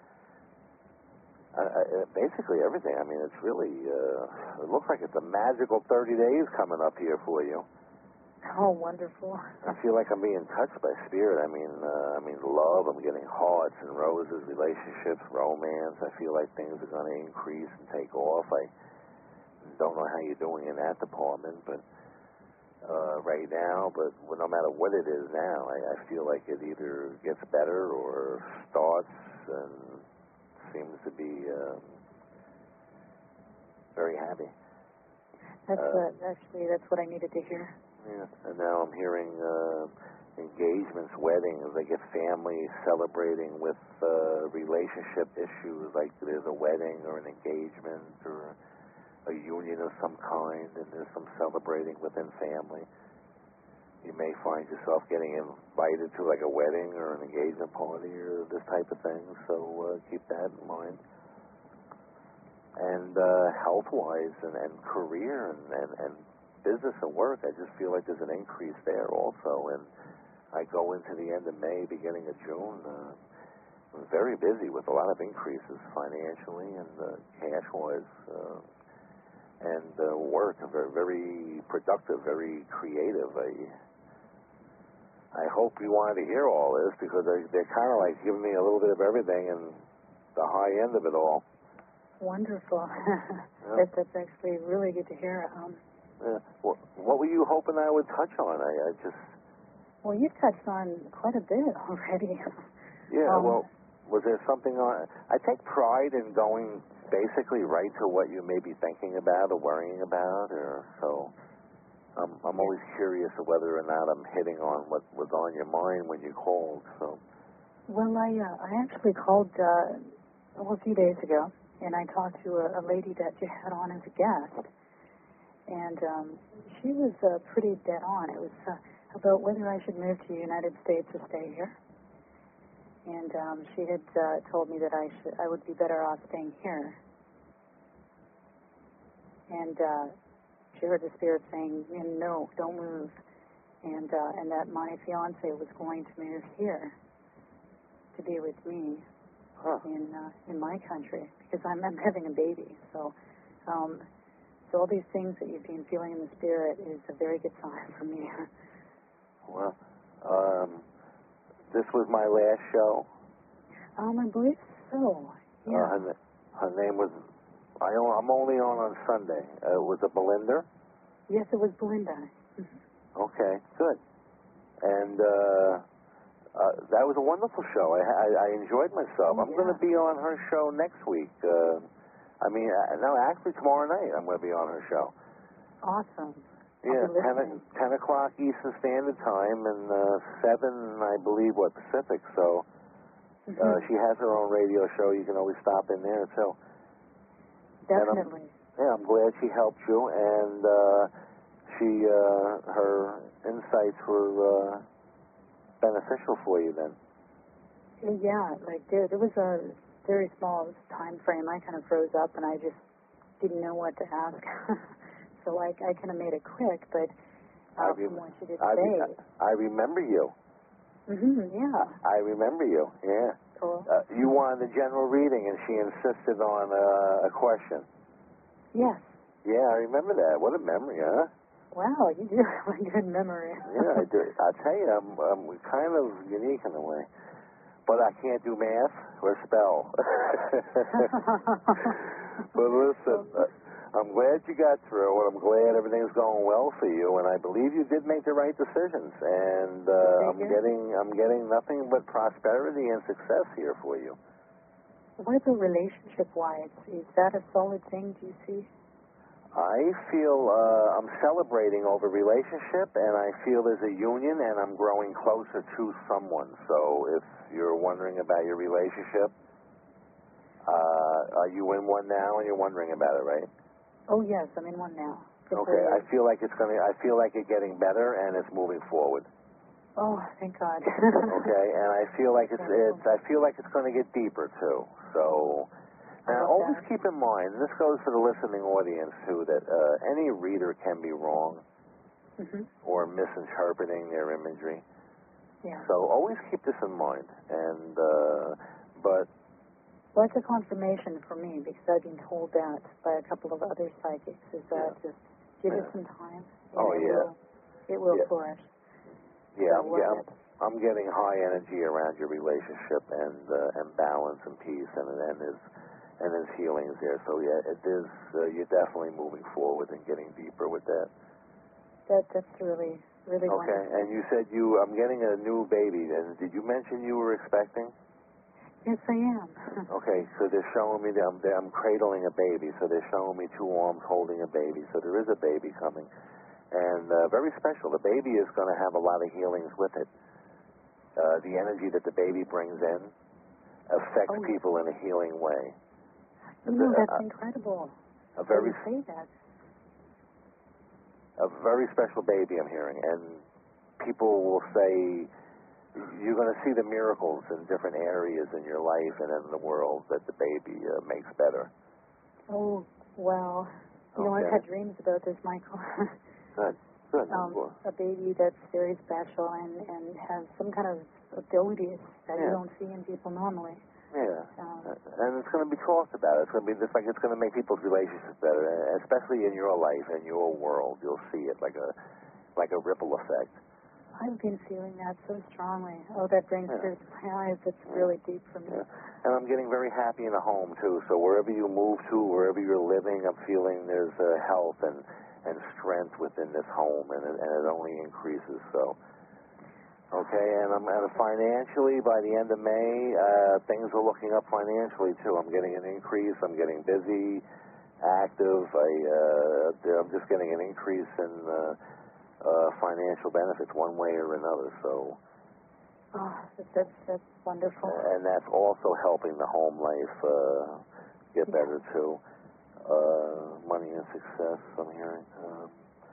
I, I, basically everything. I mean, it's really, uh, it looks like it's a magical thirty days coming up here for you. Oh, wonderful. I feel like I'm being touched by Spirit. I mean, uh, I mean, love. I'm getting hearts and roses, relationships, romance. I feel like things are going to increase and take off. I don't know how you're doing in that department, but uh, right now. But no matter what it is now, I, I feel like it either gets better or starts and seems to be um, very happy. That's Uh, uh, actually that's what I needed to hear. Yeah, and now I'm hearing uh, engagements, weddings. I get families celebrating with uh, relationship issues, like there's a wedding or an engagement or a union of some kind, and there's some celebrating within family. You may find yourself getting invited to like a wedding or an engagement party or this type of thing, so uh, keep that in mind. And uh, health-wise and, and career and, and, and business and work, I just feel like there's an increase there also. And I go into the end of May, beginning of June, uh, I'm very busy with a lot of increases financially and uh, cash-wise. Uh, and uh, work, very, very productive, very creative. I, I hope you wanted to hear all this because they, they're kind of like giving me a little bit of everything and the high end of it all. Wonderful. Yeah. that, that's actually really good to hear. Um, Yeah. What, what were you hoping I would touch on? I, I just... well, you've touched on quite a bit already. Yeah, um, well, was there something on... I take pride in going basically right to what you may be thinking about or worrying about, or so... Um, I'm always curious of whether or not I'm hitting on what was on your mind when you called, so... Well, I uh, I actually called uh, well, a few days ago, and I talked to a, a lady that you had on as a guest. And um, she was uh, pretty dead on. It was uh, about whether I should move to the United States or stay here. And um, she had uh, told me that I should, I would be better off staying here. And uh, she heard the Spirit saying, "No, don't move," and uh, and that my fiance was going to move here to be with me Huh. in uh, in my country because I'm, I'm having a baby. So. Um, So all these things that you've been feeling in the Spirit is a very good sign for me. Well, um, this was my last show. Um, I believe so. Yeah. Uh, her, her name was... I, o- I'm only on on Sunday. Uh, was it Belinda? Yes, it was Belinda. Okay, good. And uh, uh, that was a wonderful show. I, I, I enjoyed myself. Oh, I'm going to yeah. be on her show next week. Uh, I mean, uh, no, actually tomorrow night I'm going to be on her show. Awesome. Yeah, I'll be ten, listening. o- ten o'clock Eastern Standard Time and uh, seven, I believe, what, Pacific. So uh, Mhm. she has her own radio show. You can always stop in there. So Definitely. yeah, I'm glad she helped you, and uh, she uh, her insights were uh, beneficial for you then. Yeah, like there, there was a very small time frame. I kind of froze up, and I just didn't know what to ask. So I, I kind of made it quick, but uh, I rem- from what you did I, say, re- I remember you. hmm yeah, I remember you. Yeah. cool. Uh, you wanted a general reading, and she insisted on uh, a question. Yes. Yeah, I remember that. What a memory, huh? Wow, you do have a good memory. Yeah, I do. I tell you, I'm, I'm kind of unique in a way, but I can't do math or spell. But listen, uh, I'm glad you got through, and I'm glad everything's going well for you. And I believe you did make the right decisions. And uh, I'm getting, I'm getting nothing but prosperity and success here for you. What about relationship-wise? Is that a solid thing? Do you see? I feel uh, I'm celebrating over relationship, and I feel there's a union, and I'm growing closer to someone. So if you're wondering about your relationship, uh, are you in one now, and you're wondering about it, right? Oh yes, I'm in one now. It's Okay, a, I feel like it's gonna. I feel like it's getting better, and it's moving forward. Oh, thank God. Okay, and I feel like it's. it's I feel like it's going to get deeper too. So. Now, always that. keep in mind, and this goes for the listening audience too, that uh, any reader can be wrong mm-hmm. or misinterpreting their imagery. Yeah. So always keep this in mind. And uh, but well, it's a confirmation for me because I've been told that by a couple of other psychics. Is that yeah. just give yeah. it some time? Oh it yeah. Will, it will yeah. flourish. Yeah, so I'm, I'm, I'm getting high energy around your relationship and uh, and balance and peace and and there's and there's healings there. So yeah, it is. Uh, you're definitely moving forward and getting deeper with that. That that's really really okay. wonderful. And you said you. I'm getting a new baby. And did you mention you were expecting? Yes, I am. Okay, so they're showing me that I'm, that I'm cradling a baby. So they're showing me two arms holding a baby. So there is a baby coming. And uh, very special. The baby is going to have a lot of healings with it. Uh, the energy that the baby brings in affects oh, people in a healing way. You know, that's uh, incredible. A very, you say that. A very special baby I'm hearing. And people will say you're going to see the miracles in different areas in your life and in the world that the baby uh, makes better. Oh, wow. You know, okay. I've had dreams about this, Michael. Good, good. Um, a baby that's very special and, and has some kind of abilities that yeah. you don't see in people normally. Yeah, um, and it's going to be talked about. It's going to be just like it's going to make people's relationships better, especially in your life and your world. You'll see it like a like a ripple effect. I've been feeling that so strongly. Oh, that brings yeah. tears to my eyes. It's yeah. really deep for me. Yeah. And I'm getting very happy in a home too. So wherever you move to, wherever you're living, I'm feeling there's uh, health and and strength within this home, and it, and it only increases. So. Okay, and I'm and financially by the end of May, uh, things are looking up financially too. I'm getting an increase. I'm getting busy, active. I uh, I'm just getting an increase in uh, uh, financial benefits one way or another. So, oh, that's that's wonderful. And that's also helping the home life uh, get yeah. better too. Uh, money and success. I'm hearing. Um,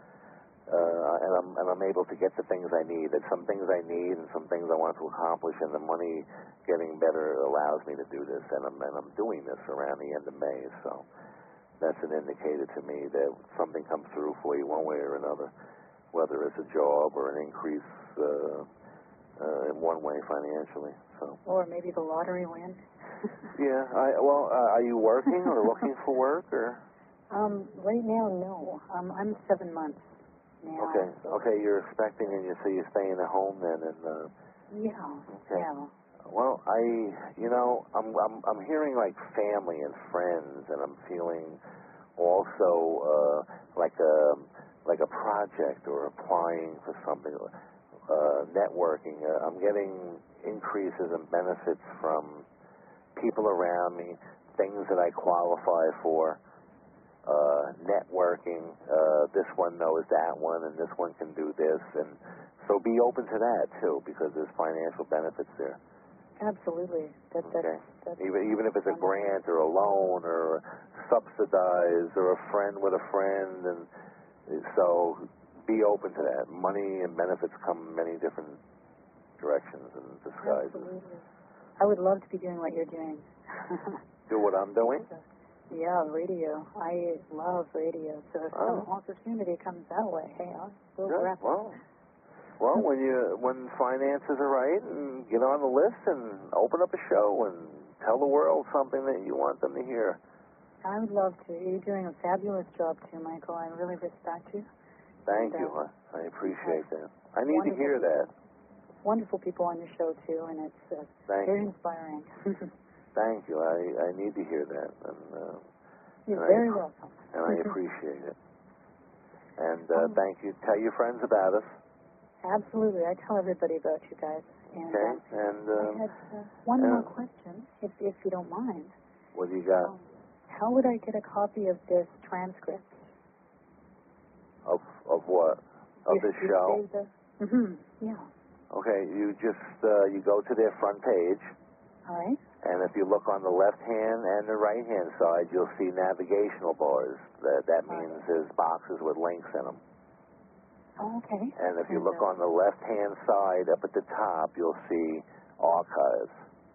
Uh, and I'm and I'm able to get the things I need. There's some things I need and some things I want to accomplish, and the money getting better allows me to do this. And I'm and I'm doing this around the end of May, so that's an indicator to me that something comes through for you one way or another, whether it's a job or an increase uh, uh, in one way financially. So. Or maybe the lottery win. yeah. I well, uh, are you working or looking for work or? Um, right now, no. Um, I'm seven months. Now, okay. so. Okay. You're expecting, and you so you're staying at home then, and. Uh, yeah. okay. Yeah. Well, I, you know, I'm I'm I'm hearing like family and friends, and I'm feeling also uh, like a like a project or applying for something, uh, networking. Uh, I'm getting increases and benefits from people around me, things that I qualify for. Uh, networking, uh, this one knows that one, and this one can do this, and so be open to that too, because there's financial benefits there. Absolutely. That, okay. That's, that's even even if it's a grant or a loan or subsidized or a friend with a friend, and so be open to that. Money and benefits come in many different directions and disguises. Absolutely. I would love to be doing what you're doing. Do what I'm doing? Yeah, radio. I love radio. So if oh. some opportunity comes that way, hey, I'll go Good. grab it. Well, well, when you when finances are right, and get on the list and open up a show and tell the world something that you want them to hear. I would love to. You're doing a fabulous job too, Michael. I really respect you. Thank and, you. Uh, I appreciate that. I need to hear people, that. Wonderful people on your show too, and it's uh, very you. inspiring. Thank you. I, I need to hear that. And, uh, You're and very I, welcome. and I appreciate it. And uh, thank you. Tell your friends about us. Absolutely. I tell everybody about you guys. And, Okay. um, And I um, had uh, one yeah. more question, if if you don't mind. what do you got? Um, how would I get a copy of this transcript? Of of what? Of the show? Mm-hmm. Yeah. Okay. You just uh, you go to their front page. All right. And if you look on the left hand and the right hand side, you'll see navigational bars. That that means there's boxes with links in them. Oh, okay. And if you And, look uh, on the left hand side, up at the top, you'll see archives.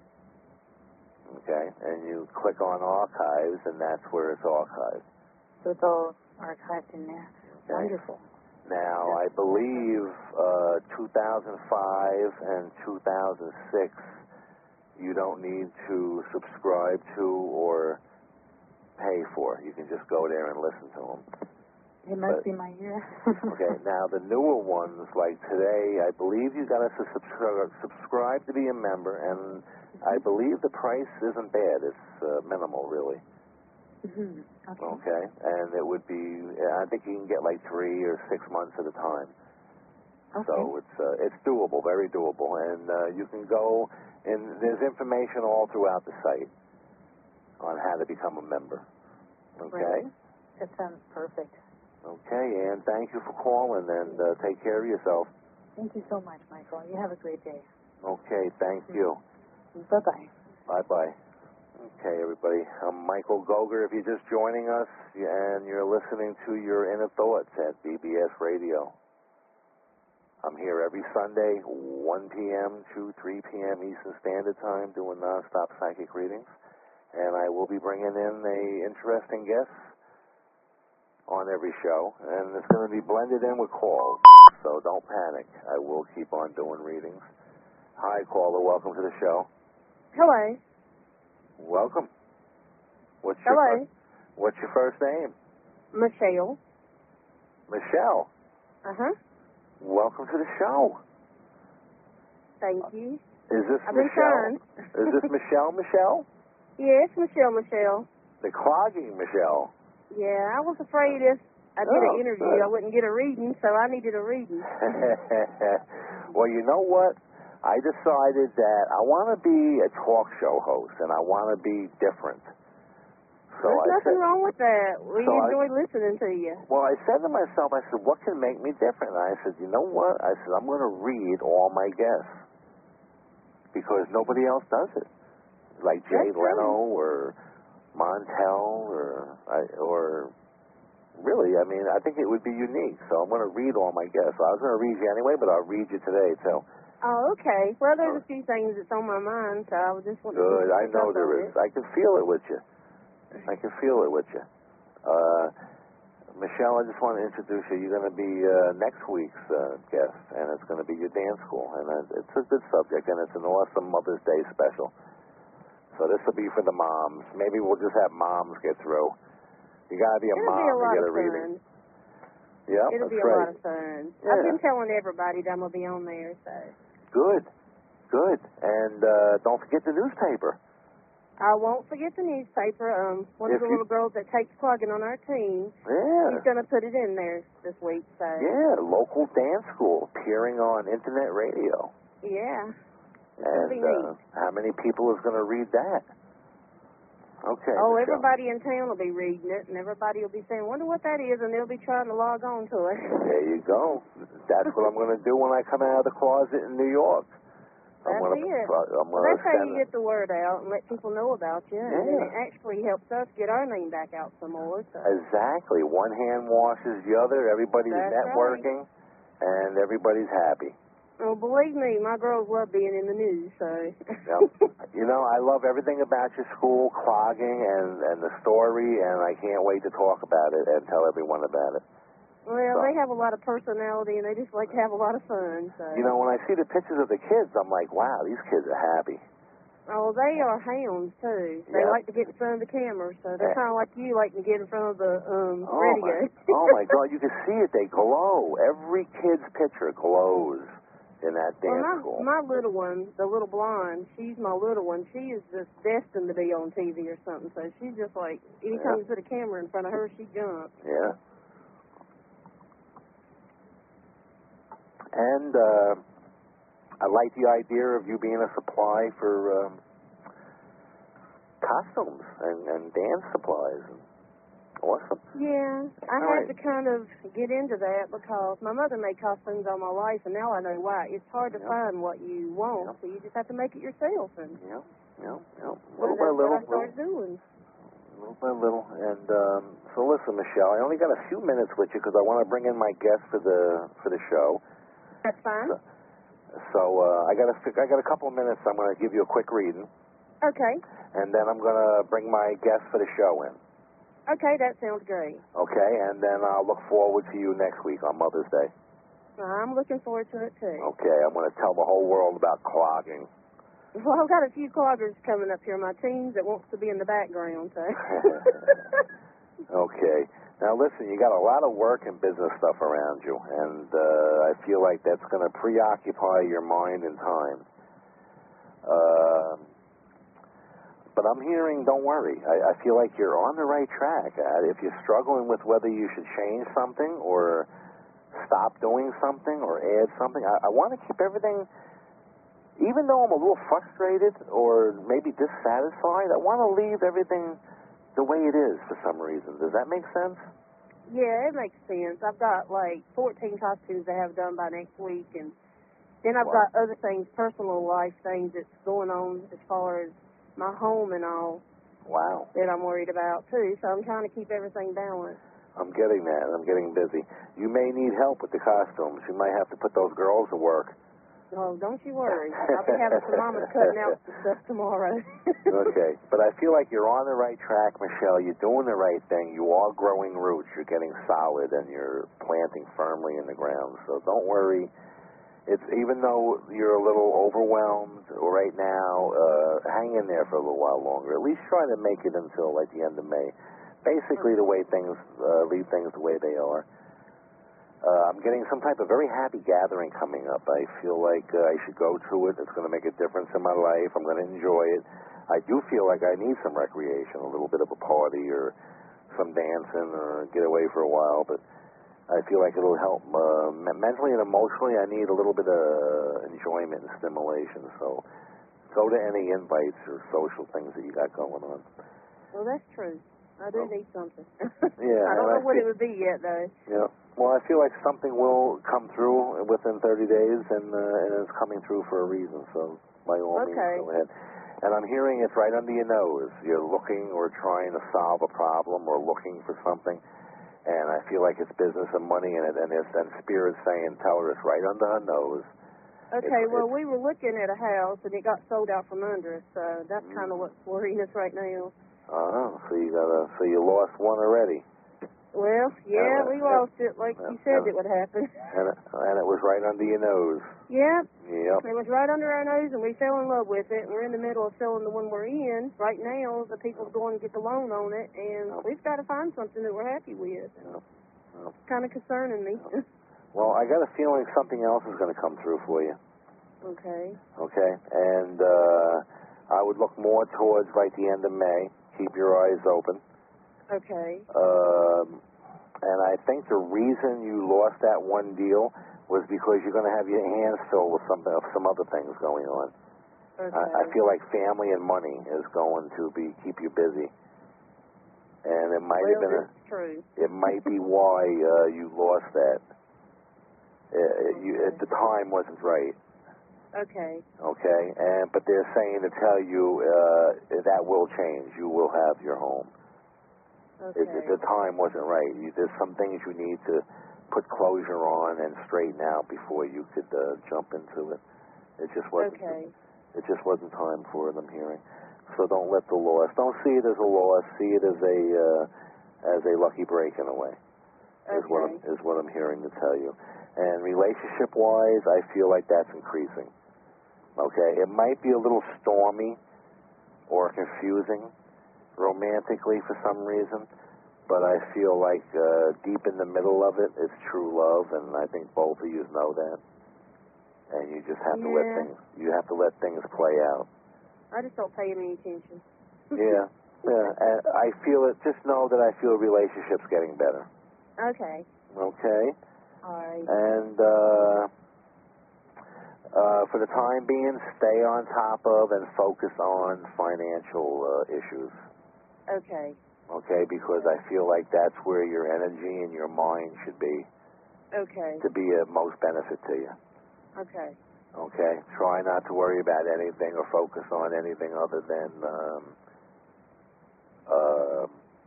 Okay, and you click on archives, and that's where it's archived. So it's all archived in there. Okay. Wonderful. Now, I believe uh, two thousand five and two thousand six, you don't need to subscribe to or pay for. You can just go there and listen to them. It must But- be my year. Okay, now the newer ones, like today, I believe you got to subscribe, subscribe to be a member, and I believe the price isn't bad. It's uh, minimal, really. Mm-hmm. Okay. Okay, and it would be, I think you can get like three or six months at a time. Okay. So it's uh, it's doable, very doable, and uh, you can go, and there's information all throughout the site on how to become a member. Okay? Right. That sounds perfect. Okay, and thank you for calling, and uh, take care of yourself. Thank you so much, Michael. You have a great day. Okay, thank you. Bye-bye. Bye-bye. Okay, everybody. I'm Michael Goger. If you're just joining us and you're listening to Your Inner Thoughts at B B S Radio, I'm here every Sunday, one p.m. to three p.m. Eastern Standard Time, doing nonstop psychic readings. And I will be bringing in a interesting guest on every show, and it's going to be blended in with calls, so don't panic. I will keep on doing readings. Hi, caller. Welcome to the show. Hello. Welcome. What's your Hello. First, what's your first name? Michelle. Michelle. Uh-huh. Welcome to the show. Thank you. Is this I've been Michelle? trying. Is this Michelle? Michelle? Yes, Michelle, Michelle. The clogging Michelle. Yeah, I was afraid if I did Oh, an interview, good. I wouldn't get a reading, so I needed a reading. Well, you know what? I decided that I want to be a talk show host, and I want to be different. So There's I nothing said, wrong with that. We So I- enjoy listening to you. Well, I said to myself, I said, what can make me different? And I said, you know what? I said, I'm going to read all my guests because nobody else does it. Like Jay That's true. Leno or Montel or I, or really, I mean, I think it would be unique. So I'm going to read all my guests. I was going to read you anyway, but I'll read you today too. Oh, okay. Well, there's a few things that's on my mind, so I was just wanting Good. to I know there is. I can feel it with you. I can feel it with you. Uh, Michelle, I just want to introduce you. You're going to be uh, next week's uh, guest, and it's going to be your dance school. And uh, it's a good subject, and it's an awesome Mother's Day special. So this will be for the moms. Maybe we'll just have moms get through. You got to be a It'll mom be a to lot get of a reading. fun. Yeah, It'll that's be a right. lot of fun. Yeah. I've been telling everybody that I'm going to be on there, so. Good, good. And uh, don't forget the newspaper. I won't forget the newspaper. Um, one If of the you- little girls that takes plugging on our team, Yeah. she's going to put it in there this week, so. Yeah, local dance school appearing on internet radio. Yeah. It's And going to be uh, neat. how many people is going to read that? Okay. Oh, Michelle. everybody in town will be reading it, and everybody will be saying, wonder what that is, and they'll be trying to log on to it. There you go. That's what I'm going to do when I come out of the closet in New York. I'm That's gonna, it. I'm Well, gonna that's how send you it. get the word out and let people know about you, and then Yeah. it actually helps us get our name back out some more. So. Exactly. One hand washes the other. Everybody's That's networking, and everybody's happy. Well, believe me, my girls love being in the news, so. Yep. You know, I love everything about your school, clogging, and, and the story, and I can't wait to talk about it and tell everyone about it. Well, So- they have a lot of personality, and they just like to have a lot of fun, so. You know, when I see the pictures of the kids, I'm like, wow, these kids are happy. Oh, they are hounds, too. They Yeah. like to get in front of the camera, so they're Yeah. kind of like you, like to get in front of the um Oh radio. my, oh my God, you can see it. They glow. Every kid's picture glows. in that dance well, my, school. my little one, the little blonde, she's my little one. She is just destined to be on T V or something. So she's just like, anytime Yeah. you put a camera in front of her, she jumps. Yeah. And uh, I like the idea of you being a supply for um, costumes and, and dance supplies. Awesome. Yeah, I All had right. to kind of get into that because my mother made costumes all my life, and now I know why. It's hard to Yeah. find what you want, Yeah. so you just have to make it yourself. And Yeah, yeah, yeah. well, Little by that's little, what I started doing. little by little. And um, so listen, Michelle, I only got a few minutes with you because I want to bring in my guest for the for the show. That's fine. So, so uh, I got a I got a couple of minutes. I'm going to give you a quick reading, Okay. and then I'm going to bring my guest for the show in. Okay, that sounds great. Okay, and then I'll look forward to you next week on Mother's Day. I'm looking forward to it, too. Okay, I'm going to tell the whole world about clogging. Well, I've got a few cloggers coming up here, my teens that wants to be in the background, so. Okay. Now, listen, you got a lot of work and business stuff around you, and uh, I feel like that's going to preoccupy your mind and time. Uh, but I'm hearing, don't worry. I, I feel like you're on the right track. Uh, if you're struggling with whether you should change something or stop doing something or add something, I, I want to keep everything, even though I'm a little frustrated or maybe dissatisfied, I want to leave everything the way it is for some reason. Does that make sense? Yeah, it makes sense. I've got like fourteen costumes to have done by next week, and then I've Wow. got other things, personal life things that's going on as far as my home and all Wow. that I'm worried about too. So I'm trying to keep everything balanced. I'm getting that, and I'm getting busy. You may need help with the costumes. You might have to put those girls to work. Oh, don't you worry. I'll be having some mamas cutting out some stuff tomorrow. Okay, but I feel like you're on the right track, Michelle. You're doing the right thing. You are growing roots. You're getting solid, and you're planting firmly in the ground. So don't worry. It's even though you're a little overwhelmed right now, uh, hang in there for a little while longer. At least try to make it until like the end of May. Basically, the way things uh, leave things the way they are. Uh, I'm getting some type of very happy gathering coming up. I feel like uh, I should go to it. It's going to make a difference in my life. I'm going to enjoy it. I do feel like I need some recreation, a little bit of a party or some dancing or get away for a while. But I feel like it'll help uh, mentally and emotionally. I need a little bit of enjoyment and stimulation. So go to any invites or social things that you got going on. Well, that's true. I do Oh. need something. Yeah, I don't and I know what feel- it would be yet, though. Yeah. Well, I feel like something will come through within thirty days, and uh, and it's coming through for a reason. So by all Okay. means, go ahead. And I'm hearing it's right under your nose. You're looking or trying to solve a problem or looking for something, and I feel like it's business and money in it. And it's and Spirit's saying, tell her it's right under her nose. Okay, It's- well, it's- we were looking at a house, and it got sold out from under us, so that's Mm. kind of what's worrying us right now. Oh, so you got a so you lost one already, Well, yeah, Uh, we uh, lost it like uh, you said uh, it would happen. and it, and it was right under your nose. Yep, Yep. it was right under our nose, and we fell in love with it, and we're in the middle of selling the one we're in. Right now, the people's going to get the loan on it, and Yep. we've got to find something that we're happy with. Yep. Yep. It's kind of concerning me. Well, I got a feeling something else is going to come through for you. Okay. Okay, and uh, I would look more towards like the end of May. Keep your eyes open. Okay. Um, and I think the reason you lost that one deal was because you're going to have your hands filled with some of some other things going on. Okay. I, I feel like family and money is going to be keep you busy, and it might well, have been a, that's true. it might be why uh, you lost that. Uh, you, at the time wasn't right. Okay. Okay, and but they're saying to tell you uh, that will change. You will have your home. Okay. It, the time wasn't right. You, there's some things you need to put closure on and straighten out before you could uh, jump into it. It just wasn't. Okay. It just wasn't time for it. I'm hearing. So don't let the loss. Don't see it as a loss. See it as a uh, as a lucky break in a way. Is what I'm, Okay. is what I'm hearing to tell you. And relationship wise, I feel like that's increasing. Okay, it might be a little stormy or confusing romantically for some reason, but I feel like uh, deep in the middle of it is true love, and I think both of you know that. and you just have to let Yeah. things you have to let things play out. I just don't pay him any attention. Yeah, yeah. And I feel it. Just know that I feel relationships getting better. Okay. Okay. All right. And uh, uh, for the time being, stay on top of and focus on financial uh, issues. Okay. Okay, because I feel like that's where your energy and your mind should be Okay. to be of most benefit to you. Okay. Okay? Try not to worry about anything or focus on anything other than um, uh,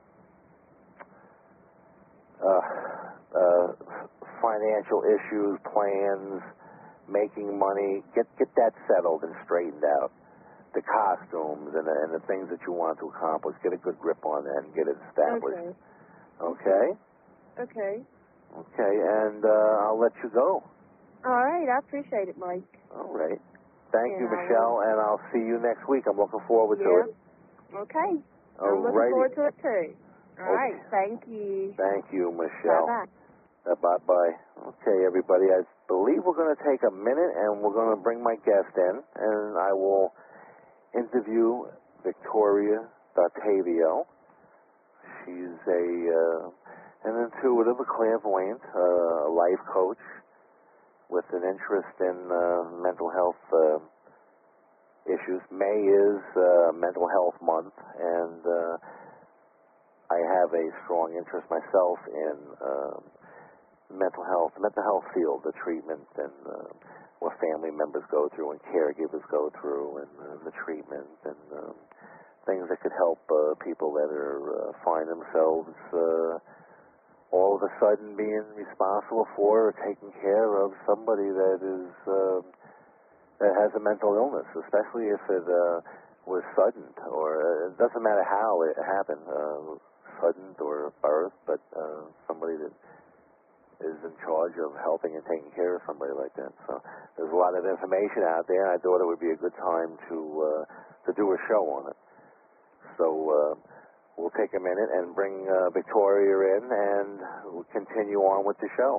uh, uh, financial issues, plans, making money. Get get that settled and straightened out. The costumes and the, and the things that you want to accomplish. Get a good grip on that and get it established. Okay. Okay? Okay. Okay, and uh, I'll let you go. All right. I appreciate it, Mike. All right. Thank you, Yeah, I Michelle, and I'll see you next week. I'm looking forward to Yeah. it. Okay. All I'm looking righty. forward to it too. All Okay. right. Thank you. Thank you, Michelle. Bye-bye. Uh, bye-bye. Okay, everybody, I believe we're going to take a minute, and we're going to bring my guest in, and I will interview Victoria Batavio. She's a uh, an intuitive, a clairvoyant, uh, life coach with an interest in uh, mental health uh, issues. May is uh, Mental Health Month, and uh, I have a strong interest myself in uh, mental health, the mental health field, the treatment, and uh, what family members go through and caregivers go through, and uh, the treatment, and um, things that could help uh, people that are uh, find themselves uh, all of a sudden being responsible for or taking care of somebody that is uh, that has a mental illness, especially if it uh, was sudden, or uh, it doesn't matter how it happened, uh, sudden or birth, but uh, somebody that is in charge of helping and taking care of somebody like that. So there's a lot of information out there. I thought it would be a good time to uh, to do a show on it. So uh, we'll take a minute and bring uh, Victoria in, and we'll continue on with the show.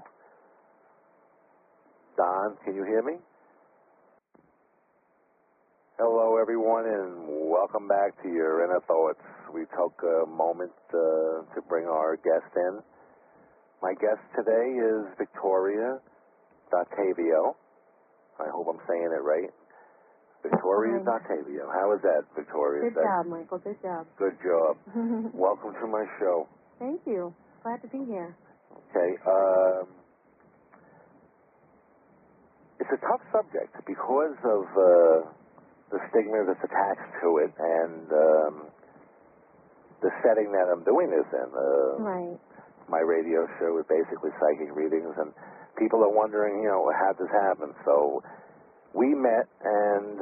Don, can you hear me? Hello, everyone, and welcome back to your Inner Thoughts. We took a moment uh, to bring our guest in. My guest today is Victoria Batavio. I hope I'm saying it right. Victoria Fine. Batavio. How is that, Victoria? Good That- job, Michael. Good job. Good job. Welcome to my show. Thank you. Glad to be here. Okay. Um, it's a tough subject because of uh, the stigma that's attached to it and um, the setting that I'm doing this in. Uh, Right. My radio show is basically psychic readings, and people are wondering, you know, how this happened. So we met and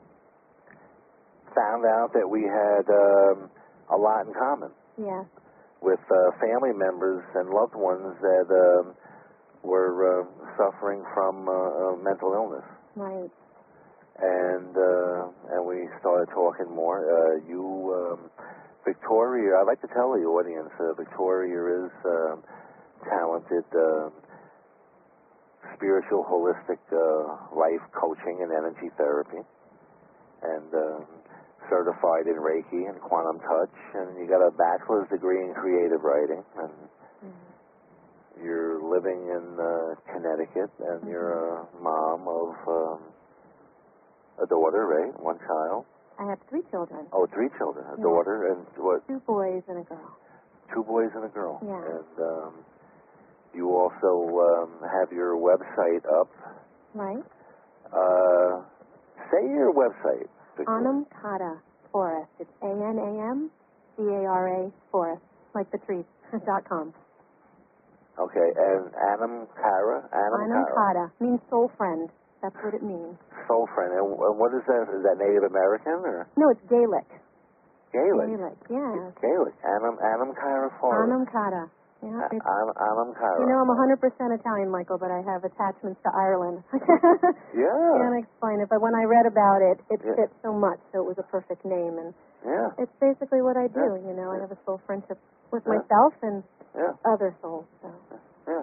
found out that we had um, a lot in common Yeah. with uh, family members and loved ones that um, were uh, suffering from uh, uh, mental illness. Right. And uh, and we started talking more. Uh, you, um, Victoria, I'd like to tell the audience, uh, Victoria is um talented, uh, spiritual, holistic uh, life coaching and energy therapy, and uh, certified in Reiki and quantum touch. And you got a bachelor's degree in creative writing, and Mm-hmm. you're living in uh, Connecticut, and Mm-hmm. you're a mom of um, a daughter, right? One child. I have three children. Oh, three children. A Yeah. daughter and what? Two boys and a girl. Two boys and a girl. Yeah. And um, you also um, have your website up. Right. Uh, say your website. Victoria. Anam Kara Forest. It's A N A M C A R A Forest, like the tree, dot com. Okay, and Anam Kara? Anam Anam Kara. Kara means soul friend. That's what it means. Soul friend. And and what is that? Is that Native American or No, it's Gaelic. Gaelic? Gaelic, yes. Gaelic. Anam, Anam Kara Forest. Anam Kara. Yeah, A- it's, Anam, Anam Kara. you know, I'm one hundred percent Italian, Michael, but I have attachments to Ireland. Yeah. Can't explain it, but when I read about it, it Yeah. fit so much, so it was a perfect name, and Yeah. it's basically what I do. Yeah. You know, I Yeah. have a soul friendship with Yeah. myself and Yeah. other souls. So Yeah. So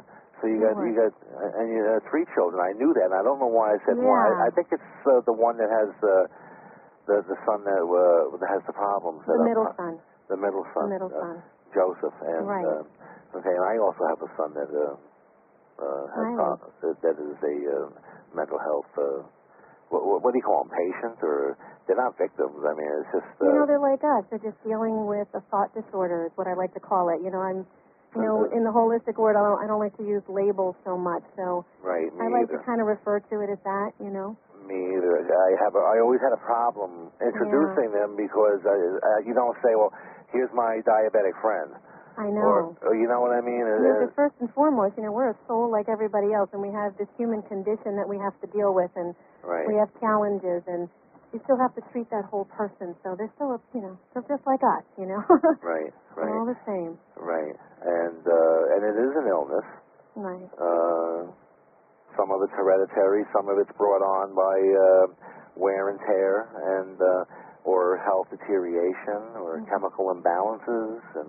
So you got Sure. you got and you have three children. I knew that. And I don't know why I said one. Yeah. I, I think it's uh, the one that has uh, the the son that uh, that has the problems. The that middle are, son. The middle son. The middle uh, son. Joseph. And Right. uh, okay, and I also have a son that uh, uh, has Right. problems. That, that is a uh, mental health. Uh, what, what, what do you call them? Patient or they're not victims. I mean, it's just. Uh, You know, they're like us. They're just dealing with a thought disorder is what I like to call it. You know, I'm, you know, in the holistic word, I don't, I don't like to use labels so much. So right. Me I like either. to kind of refer to it as that, you know. Me either. I have. A, I always had a problem introducing them because I, I, you don't say, well, here's my diabetic friend. I know. Or, or you know what I mean? You know, but first and foremost, you know, we're a soul like everybody else, and we have this human condition that we have to deal with, and right. we have challenges, and you still have to treat that whole person. So they're still, a, you know, they're just like us, you know. Right. Right. We're all the same. Right. And uh, and it is an illness. Right. Uh, some of it's hereditary. Some of it's brought on by uh, wear and tear, and uh, or health deterioration, or Mm-hmm. chemical imbalances, and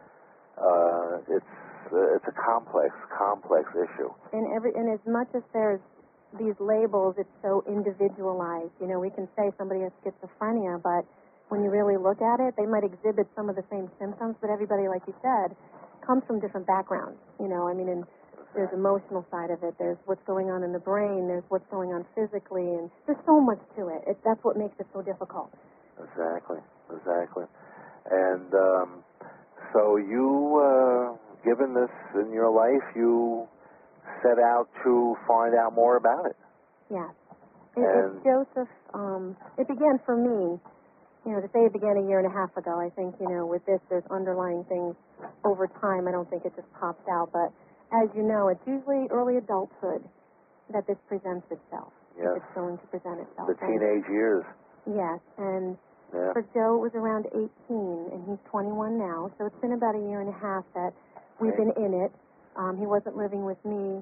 uh, it's uh, it's a complex, complex issue. And every and as much as there's these labels, it's so individualized. You know, we can say somebody has schizophrenia, but when you really look at it, they might exhibit some of the same symptoms, but everybody, like you said, comes from different backgrounds. You know, I mean, and there's emotional side of it. There's what's going on in the brain. There's what's going on physically, and there's so much to it. it that's what makes it so difficult. Exactly, exactly. And um, so you, uh, given this in your life, you set out to find out more about it. Yes. It, And- it's Joseph. Um, it began for me. You know, to say it began a year and a half ago, I think, you know, with this, there's underlying things over time. I don't think it just pops out. But as you know, it's usually early adulthood that this presents itself. Yes. If it's going to present itself. The teenage years. And, yes. And Yeah. for Joe, it was around eighteen, and he's twenty-one now. So it's been about a year and a half that we've Right. been in it. Um, he wasn't living with me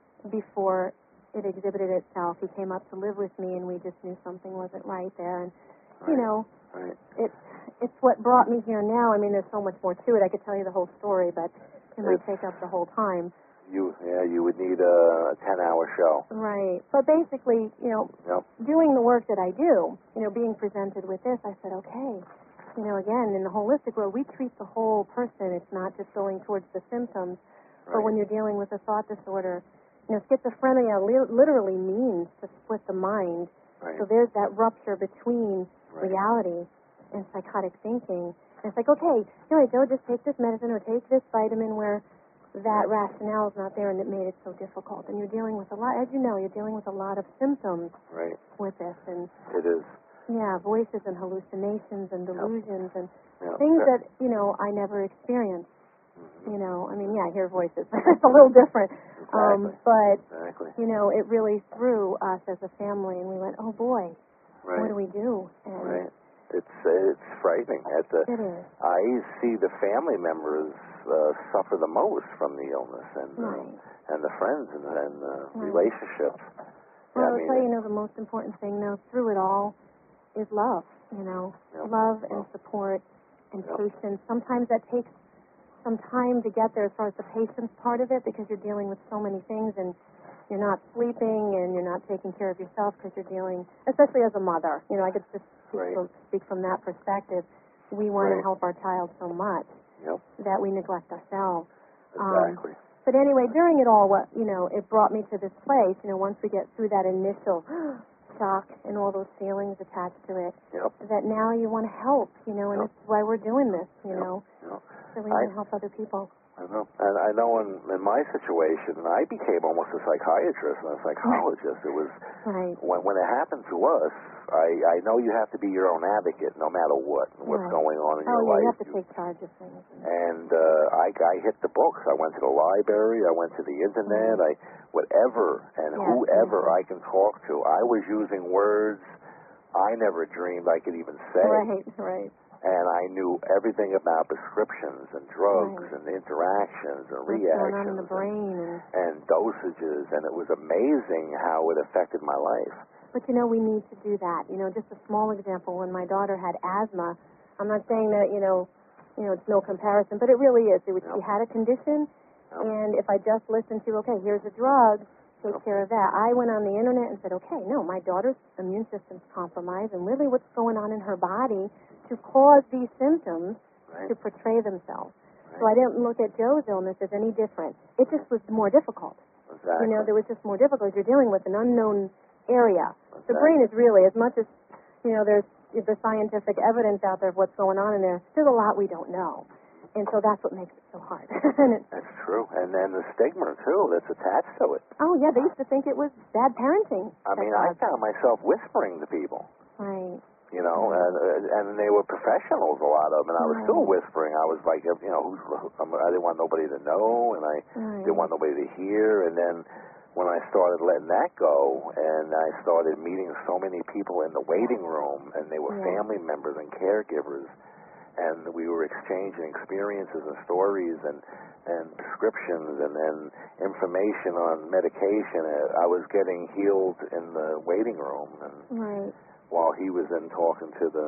before it exhibited itself. He came up to live with me, and we just knew something wasn't right there. And, you Right. know, Right. it's it's what brought me here now. I mean, there's so much more to it. I could tell you the whole story, but it might It's- take up the whole time. You, yeah, you would need a ten-hour show. Right. But basically, you know, Yep. doing the work that I do, you know, being presented with this, I said, okay, you know, again, in the holistic world, we treat the whole person. It's not just going towards the symptoms. But Right. when you're dealing with a thought disorder, you know, schizophrenia li- literally means to split the mind. Right. So there's that rupture between Right. reality and psychotic thinking. And it's like, okay, all right, Joe, just take this medicine or take this vitamin where that rationale is not there, and it made it so difficult. And you're dealing with a lot, as you know, you're dealing with a lot of symptoms Right. with this. And, It is. yeah, voices and hallucinations and delusions and Yeah. things Yeah. that, you know, I never experienced. Mhm. You know, I mean, yeah, I hear voices. It's a little different. Um, Exactly. but, Exactly. you know, it really threw us as a family, and we went, oh, boy, Right. what do we do? And Right. It's it's frightening. At the, it is. I see the family members uh, suffer the most from the illness, and uh, Right. and the friends and, and uh, Right. relationships. Well, I I'll mean, tell you, you know, the most important thing, though, through it all is love, you know, Yep. love and Love. support and Yep. patience. Sometimes that takes some time to get there as far as the patience part of it, because you're dealing with so many things, and you're not sleeping, and you're not taking care of yourself because you're dealing, especially as a mother. You know, I could just speak, Right. from, speak from that perspective. We want to Right. help our child so much Yep. that we neglect ourselves. Um, Exactly. But anyway, during it all, what you know, it brought me to this place. You know, once we get through that initial shock and all those feelings attached to it, Yep. that now you want to help. You know, and Yep. this is why we're doing this. You Yep. know, Yep. so we I- want to help other people. I know. And I know in, in my situation, I became almost a psychiatrist and a psychologist. It was Right. when when it happened to us. I I know you have to be your own advocate, no matter what what's Right. going on in Oh your yeah, life. you have to You- take charge of things. and uh, I, I hit the books. I went to the library. I went to the internet. I whatever and Yeah, whoever yeah. I can talk to. I was using words I never dreamed I could even say, Right, right. and I knew everything about prescriptions and drugs Right. and interactions and What's reactions going on in the and- brain? And, and dosages, and it was amazing how it affected my life. but you know, we need to do that. You know, just a small example. When my daughter had asthma, I'm not saying that you know, you know, it's no comparison, but it really is. It was, She Yep. had a condition, Yep. And if I just listened to, okay, here's a drug, take Yep. care of that. I went on the internet and said, okay, no, my daughter's immune system's compromised, and really what's going on in her body to cause these symptoms Right. to portray themselves. Right. So I didn't look at Joe's illness as any different. It just was more difficult. Exactly. You know, there was just more difficult. You're dealing with an unknown area. The Exactly. brain is really, as much as, you know, there's the scientific evidence out there of what's going on in there, still a lot we don't know. And so that's what makes it so hard. And it, That's true. And then the stigma, too, that's attached to it. oh, yeah, they used to think it was bad parenting. I mean, I That's found myself whispering to people, right. you know, and, and they were professionals, a lot of them, and I was Right. still whispering. I was like, you know, who's, I didn't want nobody to know, and I Right. didn't want nobody to hear. And then when I started letting that go, and I started meeting so many people in the waiting room, and they were Yeah. family members and caregivers, and we were exchanging experiences and stories and and prescriptions and then information on medication. uh, I was getting healed in the waiting room, and Right. while he was then talking to the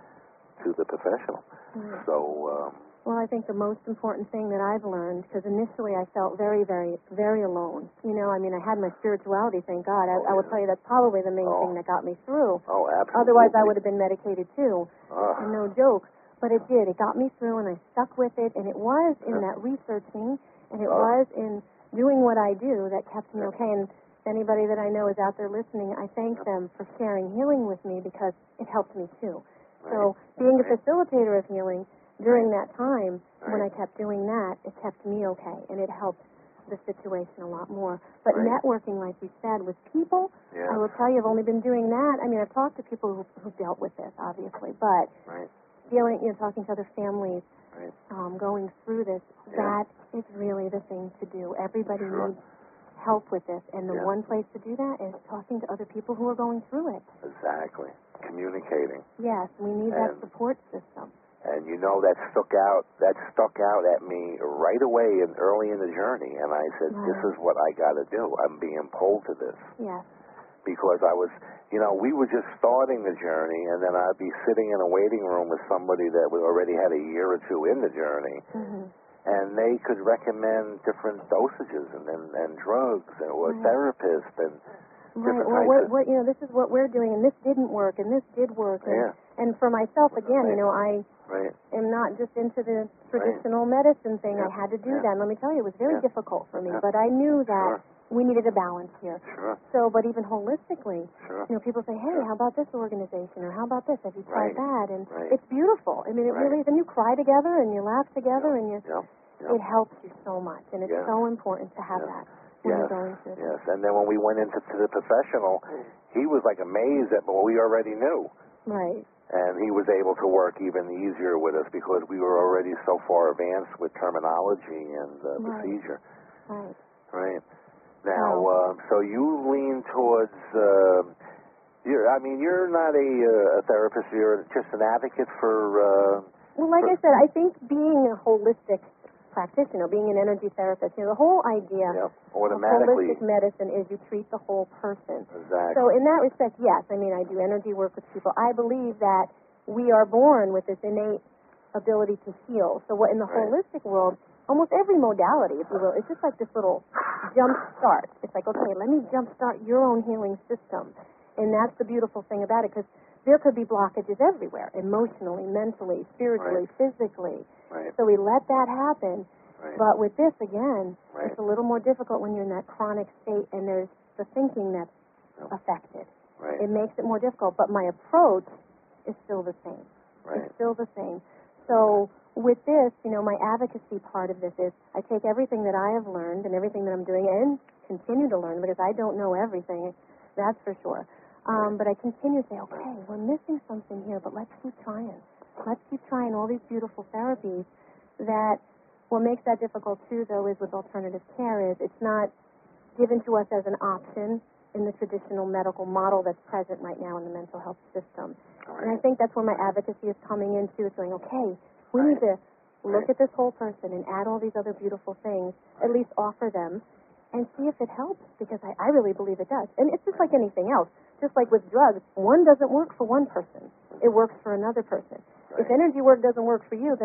to the professional. Right. So um, Well, I think the most important thing that I've learned, because initially I felt very, very, very alone. You know, I mean, I had my spirituality, thank God. I, Oh, I will yeah. tell you that's probably the main Oh. thing that got me through. oh, absolutely. Otherwise, I would have been medicated too. Uh, And no joke. But it did. It got me through, and I stuck with it. And it was in Yeah. that researching, and it Uh. was in doing what I do that kept me okay. And if anybody that I know is out there listening, I thank them for sharing healing with me because it helped me too. So being a Right. facilitator of healing during that time, when I Right. kept doing that, it kept me okay, and it helped the situation a lot more. But Right. networking, like you said, with people, Yeah. I will tell you, I've only been doing that. I mean, I've talked to people who, who've dealt with this, obviously, but Right. dealing, you know, talking to other families, Right. um, going through this, Yeah. that is really the thing to do. Everybody Sure. needs help with this, and the Yeah. one place to do that is talking to other people who are going through it. Exactly. Communicating. Yes, we need And- that support system. And you know that stuck out that stuck out at me right away and early in the journey, and I said, Right. this is what I got to do. I'm being pulled to this Yes. because I was, you know, we were just starting the journey, and then I'd be sitting in a waiting room with somebody that we already had a year or two in the journey, hmm and they could recommend different dosages and and, and drugs and, or Right. therapists and Right. different Well, types what, of what you know, this is what we're doing, and this didn't work, and this did work. And, Yeah. and for myself, again, Right. you know, I right. am not just into the traditional medicine thing. Yeah. I had to do Yeah. that. And let me tell you, it was very Yeah. difficult for me, Yeah. but I knew that Sure. we needed a balance here. Sure. So, but even holistically, Sure. you know, people say, hey, Sure. how about this organization, or how about this? Have you tried Right. that? And Right. it's beautiful. I mean, it Right. really is. And you cry together, and you laugh together, and you, Yeah. Yeah. it helps you so much. And it's Yeah. so important to have Yeah. that when Yes, you're going through this. yes. And then when we went into to the professional, he was like amazed at what we already knew. Right. And he was able to work even easier with us because we were already so far advanced with terminology and uh, Right. procedure. Right. Right. Now, Oh. uh, so you lean towards, uh, you're, I mean, you're not a, uh, a therapist, you're just an advocate for, uh, Well, like For- I said, I think being a holistic practitioner, being an energy therapist, you know, the whole idea you know, of automatically. holistic medicine is you treat the whole person. Exactly. So in that respect, yes, I mean, I do energy work with people. I believe that we are born with this innate ability to heal. So what in the Right. holistic world, almost every modality, if you will, it's just like this little jump start. It's like, okay, let me jump start your own healing system. And that's the beautiful thing about it, because there could be blockages everywhere, emotionally, mentally, spiritually, physically. Right. So we let that happen. Right. But with this, again, Right. it's a little more difficult when you're in that chronic state and there's the thinking that's Yep. affected. Right. It makes it more difficult, but my approach is still the same. Right. It's still the same. So with this, you know, my advocacy part of this is I take everything that I have learned and everything that I'm doing and continue to learn, because I don't know everything, that's for sure. Um, but I continue to say, okay, we're missing something here, but let's keep trying. Let's keep trying all these beautiful therapies. That what makes that difficult too, though, is with alternative care is it's not given to us as an option in the traditional medical model that's present right now in the mental health system. Right. And I think that's where my advocacy is coming into. It's going, okay, we need to look Right. at this whole person and add all these other beautiful things, at least offer them, and see if it helps, because I, I really believe it does. And it's just like anything else. Just like with drugs, one doesn't work for one person. It works for another person. If Right. energy work doesn't work for you, then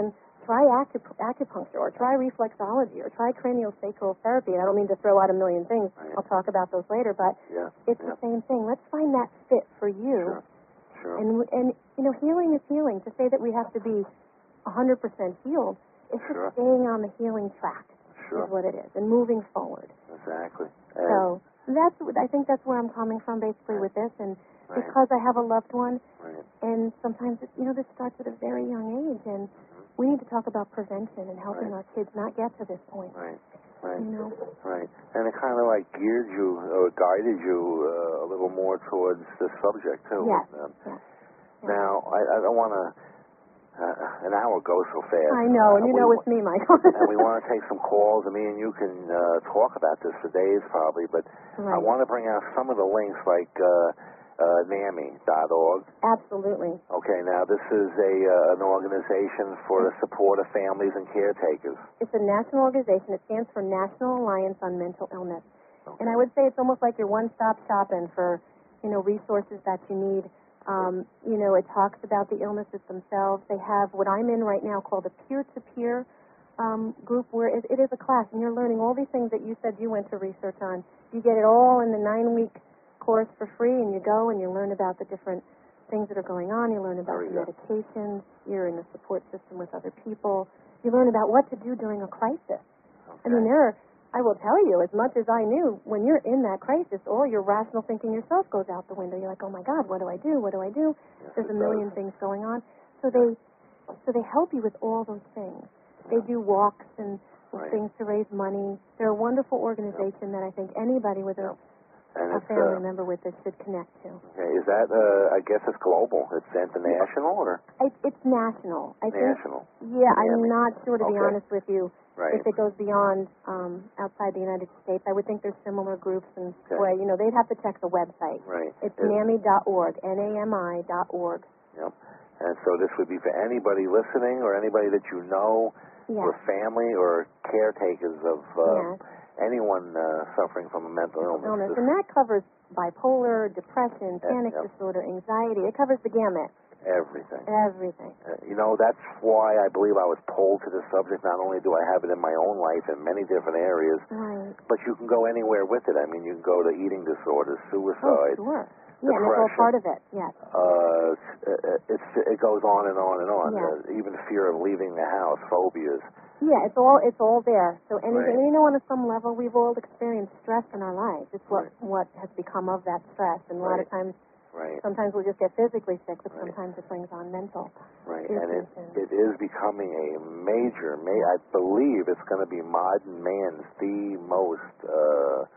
try acup- acupuncture or try reflexology or try craniosacral therapy. And I don't mean to throw out a million things. Right. I'll talk about those later, but Yeah. it's yeah. the same thing. Let's find that fit for you. Sure. Sure. And, and, you know, healing is healing. To say that we have to be one hundred percent healed is just Sure. staying on the healing track Sure. is what it is, and moving forward. Exactly. And So that's, I think that's where I'm coming from basically with this. And Right. because I have a loved one, Right. and sometimes, it, you know, this starts at a very young age, and we need to talk about prevention and helping Right. our kids not get to this point. Right. Right. You know? Right. And it kind of like geared you or guided you uh, a little more towards this subject too. Yes. Um, Yes. Now, I, I don't want to. Uh, an hour goes so fast. I know, and Uh, you we know wa- it's me, Michael. and we want to take some calls, and me and you can uh, talk about this for days probably. But I Right. want to bring out some of the links, like uh, uh, NAMI dot org. Absolutely. Okay, now this is a uh, an organization for the support of families and caretakers. It's a national organization. It stands for National Alliance on Mental Illness. Okay. And I would say it's almost like your one-stop shopping for, you know, resources that you need. Um, you know, it talks about the illnesses themselves. They have what I'm in right now called a peer-to-peer um, group where it, it is a class, and you're learning all these things that you said you went to research on. You get it all in the nine-week course for free, and you go and you learn about the different things that are going on. You learn about Very the good. medications. You're in a support system with other people. You learn about what to do during a crisis. I mean, Okay. there are, I will tell you, as much as I knew, when you're in that crisis, all your rational thinking yourself goes out the window. You're like, oh my God, what do I do? What do I do? Yes, There's it a million does. things going on. So they, so they help you with all those things. They do walks and Right. things to raise money. They're a wonderful organization that I think anybody with a, And a it's, family uh, member with this should connect to. okay, is that, uh, I guess it's global. It's international or I, it's national. I think. national? Yeah, I'm Miami. not sure, to be Okay. honest with you. Right. If it goes beyond um, outside the United States, I would think there's similar groups, and Okay. boy, you know, they'd have to check the website. Right. It's It- NAMI dot org, N A M I dot org. Yep. And so this would be for anybody listening or anybody that you know, Yes. or family or caretakers of uh, Yes. anyone uh, suffering from a mental illness. Illness, This- and that covers bipolar, depression, Yeah, panic yep. disorder, anxiety. It covers the gamut, everything. everything. Uh, you know, that's why I believe I was pulled to this subject. Not only do I have it in my own life in many different areas, Right. but you can go anywhere with it. I mean, you can go to eating disorders, Oh, suicide. sure. Yeah, and that's all depression. part of it. Yes. Uh, it's, it goes on and on and on. Yeah. Uh, even fear of leaving the house, phobias. Yeah, it's all it's all there. So anything, Right. you know, on some level, we've all experienced stress in our lives. It's what Right. what has become of that stress, and a lot Right. of times, Right. sometimes we'll just get physically sick, but Right. sometimes it brings on mental. Right, issues and it, and- it is becoming a major, ma- I believe it's going to be modern man's the most uh,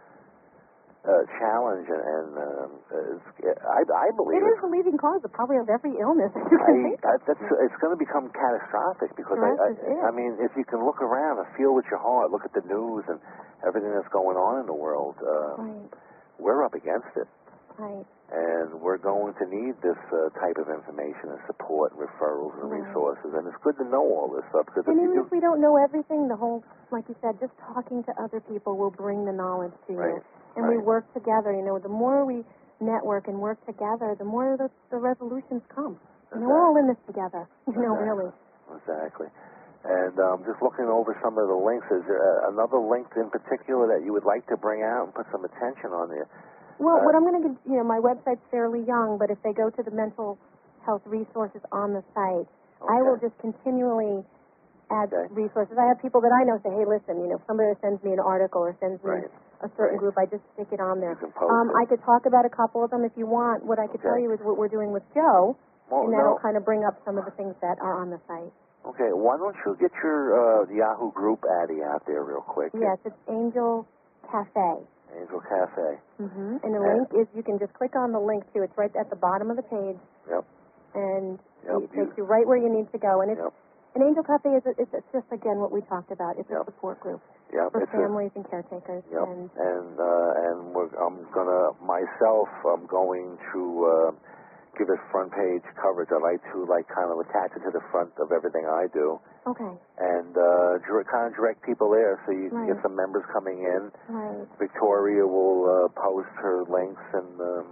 uh, challenge, and, and um, it's, I, I believe It is the leading cause of probably of every illness. that you can I, think I, of. that's, it's going to become catastrophic because I, Stress is it. I, I mean, if you can look around and feel with your heart, look at the news and everything that's going on in the world, uh, Right, we're up against it. right. And we're going to need this uh, type of information and support and referrals and Right. resources. And it's good to know all this stuff because And if you even do, if we don't know everything, the whole, like you said, just talking to other people will bring the knowledge to you. Right, And we right. work together. You know, the more we network and work together, the more the, the resolutions come. You know, we're all in this together. You know, Exactly. really. Exactly. And um, just looking over some of the links, is there uh, another link in particular that you would like to bring out and put some attention on there? Well, Uh, what I'm going to, you know, my website's fairly young, but if they go to the mental health resources on the site, I will Okay. just continually add Okay. resources. I have people that I know say, hey, listen, you know, if somebody sends me an article or sends me Right. a certain Right. group, I just stick it on there. You can post Um, it. I could talk about a couple of them if you want. What I could tell Okay. you is what we're doing with Joe, Well, and that'll no. kind of bring up some of the things that are on the site. Okay, why don't you get your uh, Yahoo group Addy out there real quick? Yes, it's Angel Cafe. Angel Cafe. Mm-hmm. And the And- link is, you can just click on the link, too. It's right at the bottom of the page, Yep. and Yep. it takes you right where you need to go. And it's, Yep. an Angel Cafe is a, it's, it's just, again, what we talked about. It's Yep. a support group Yep. for It's a- families and caretakers. Yep. And And uh, and we're, I'm gonna myself. I'm going to uh, give it front page coverage. I like to like kind of attach it to the front of everything I do, okay, and uh, direct, kind of direct people there so you can Right. get some members coming in. right. Victoria will uh, post her links, and um,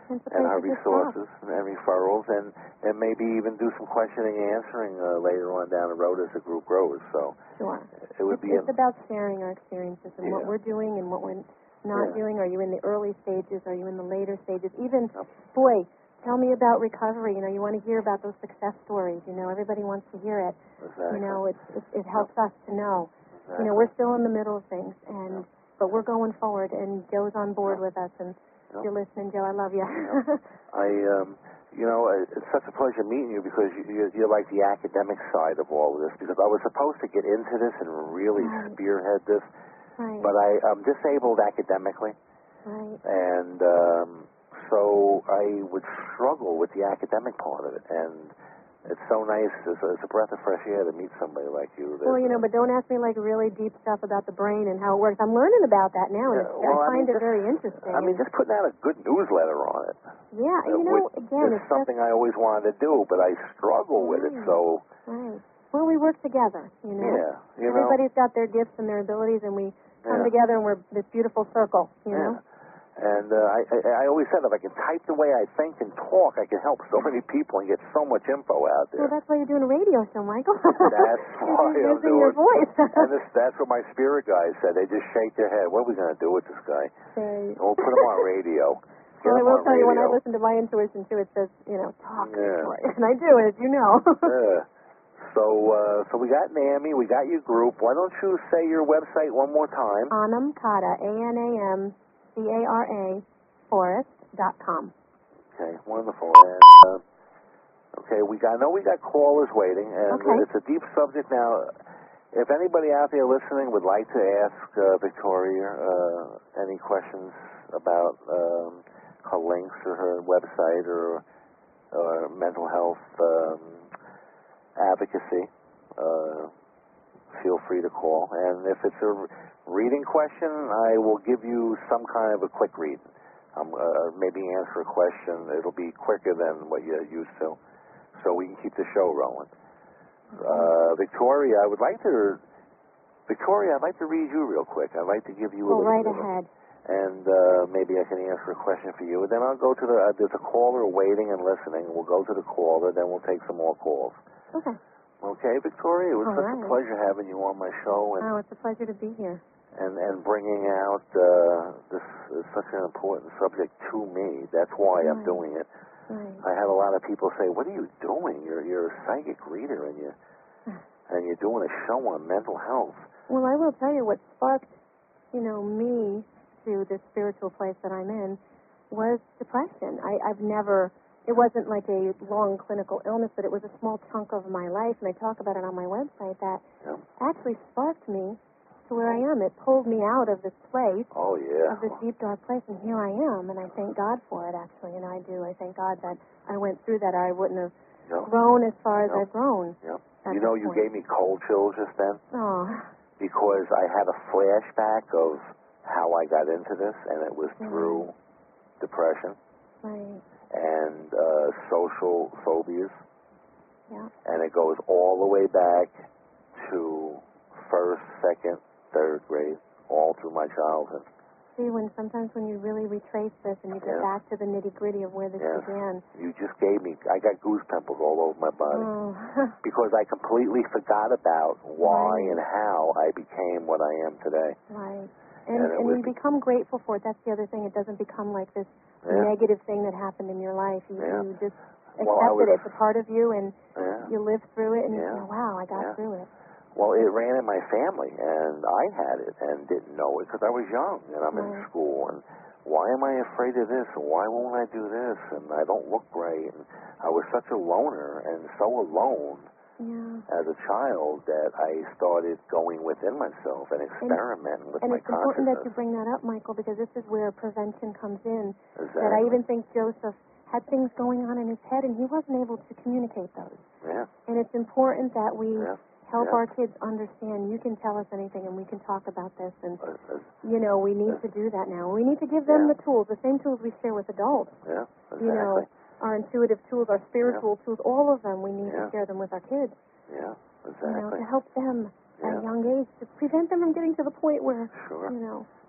It's a and place our to just talk. resources and referrals, and, and maybe even do some questioning and answering uh, later on down the road as the group grows. So Sure. it would it's, be it's a, about sharing our experiences and what Yeah. we're doing and what we're not Yeah. doing. Are you in the early stages? Are you in the later stages? Even, Yep. boy, tell me about recovery. You know, you want to hear about those success stories. You know, everybody wants to hear it. exactly. You know, it, it, it helps us to know. exactly. You know, we're still in the middle of things, and Yep. but we're going forward, and Joe's on board Yep. with us, and Yep. if you're listening, Joe, I love you. Yep. I, um, you know, it- it's such a pleasure meeting you because you, you- you're like the academic side of all of this. Because I was supposed to get into this and really Right. spearhead this, Right, but I, I'm disabled academically, right. and um, so I would struggle with the academic part of it. And it's so nice, it's a, it's a breath of fresh air to meet somebody like you. That, Well, you know, but don't ask me like really deep stuff about the brain and how it works. I'm learning about that now, and Yeah, it's, well, I I find mean, it just- very interesting. I mean, and- just putting out a good newsletter on it. yeah, uh, you know, which again, is it's something I always wanted to do, but I struggle with it. Right. So just right. Well, we work together. You know, yeah, you know, everybody's got their gifts and their abilities, and we come yeah. together, and we're this beautiful circle. You Yeah. know. And uh, I, I, I always said if I can type the way I think and talk, I can help so many people and get so much info out there. Well, that's why you're doing a radio show, Michael. That's why you're I'm using your doing voice. And this, that's what my spirit guys said. They just shake their head. What are we going to do with this guy? Right. And we'll put him on radio. Get Well, I him will on tell you, when I radio. listen to my intuition too, it says, you know, talk, Yeah. Victoria. And I do, as you know. Yeah. So, uh, so we got NAMI, we got your group. Why don't you say your website one more time? Anam Kara, A N A M C A R A, forest dot com. Okay, wonderful. And, uh, okay, we got, I know we got callers waiting, and Okay. it's a deep subject now. If anybody out there listening would like to ask uh, Victoria uh, any questions about um, her links or her website or, or mental health um, advocacy, uh, feel free to call. And if it's a reading question, I will give you some kind of a quick read. Um, uh, maybe answer a question. It'll be quicker than what you're used to, so we can keep the show rolling. Uh, Victoria, I would like to, Victoria, I'd like to read you real quick. I'd like to give you a Go little right bit of- ahead. and uh, maybe I can answer a question for you. And then I'll go to the, uh, there's a caller waiting and listening. We'll go to the caller, then we'll take some more calls. Okay. Okay, Victoria, it was All such right. a pleasure having you on my show and, Oh, it's a pleasure to be here. and, and bringing out uh, this uh, such an important subject to me. That's why I'm Right. doing it. Right. I had a lot of people say, "What are you doing? You're you're a psychic reader, and you and you're doing a show on mental health." Well, I will tell you what sparked, you know, me to this spiritual place that I'm in was depression. I, I've never, it wasn't like a long clinical illness, but it was a small chunk of my life, and I talk about it on my website, that Yeah. actually sparked me to where I am. It pulled me out of this place, Oh yeah. of this deep, dark place, and here I am, and I thank God for it, actually, and I do. I thank God that I went through that. I wouldn't have Yeah. grown as far as Yeah. I've grown. Yeah. at You know, this you point. gave me cold chills just then Oh, because I had a flashback of how I got into this, and it was Mm. through depression right, and uh, social phobias, yeah. and it goes all the way back to first, second, third grade, all through my childhood. See, when sometimes when you really retrace this and you get Yes. back to the nitty gritty of where this Yes. began. You just gave me, I got goose pimples all over my body. Oh, Because I completely forgot about why Right. and how I became what I am today. right. And And it and was you be- become grateful for it. That's the other thing. It doesn't become like this Yeah. negative thing that happened in your life. You, Yeah. you just Well, I accept was- it. It's a part of you, and Yeah. you live through it, and Yeah. you say, "Wow, I got Yeah. through it." Well, it ran in my family, and I had it and didn't know it because I was young and I'm in Right. school. And why am I afraid of this? And why won't I do this? And I don't look right. And I was such a loner and so alone Yeah. as a child that I started going within myself and experimenting with And my it's important that you consciousness. bring that up, Michael, because this is where prevention comes in. Exactly. That I even think Joseph had things going on in his head, and he wasn't able to communicate those. Yeah. And it's important that we Yeah. help Yeah. our kids understand, you can tell us anything and we can talk about this, and Uh, uh, you know, we need to do that now. We need to give them Yeah. the tools, the same tools we share with adults. yeah. Exactly. You know, our intuitive tools, our spiritual tools, all of them, we need Yeah. to share them with our kids, Yeah. you know, Exactly. to help them at Yeah. a young age, to prevent them from getting to the point where, Sure. you know,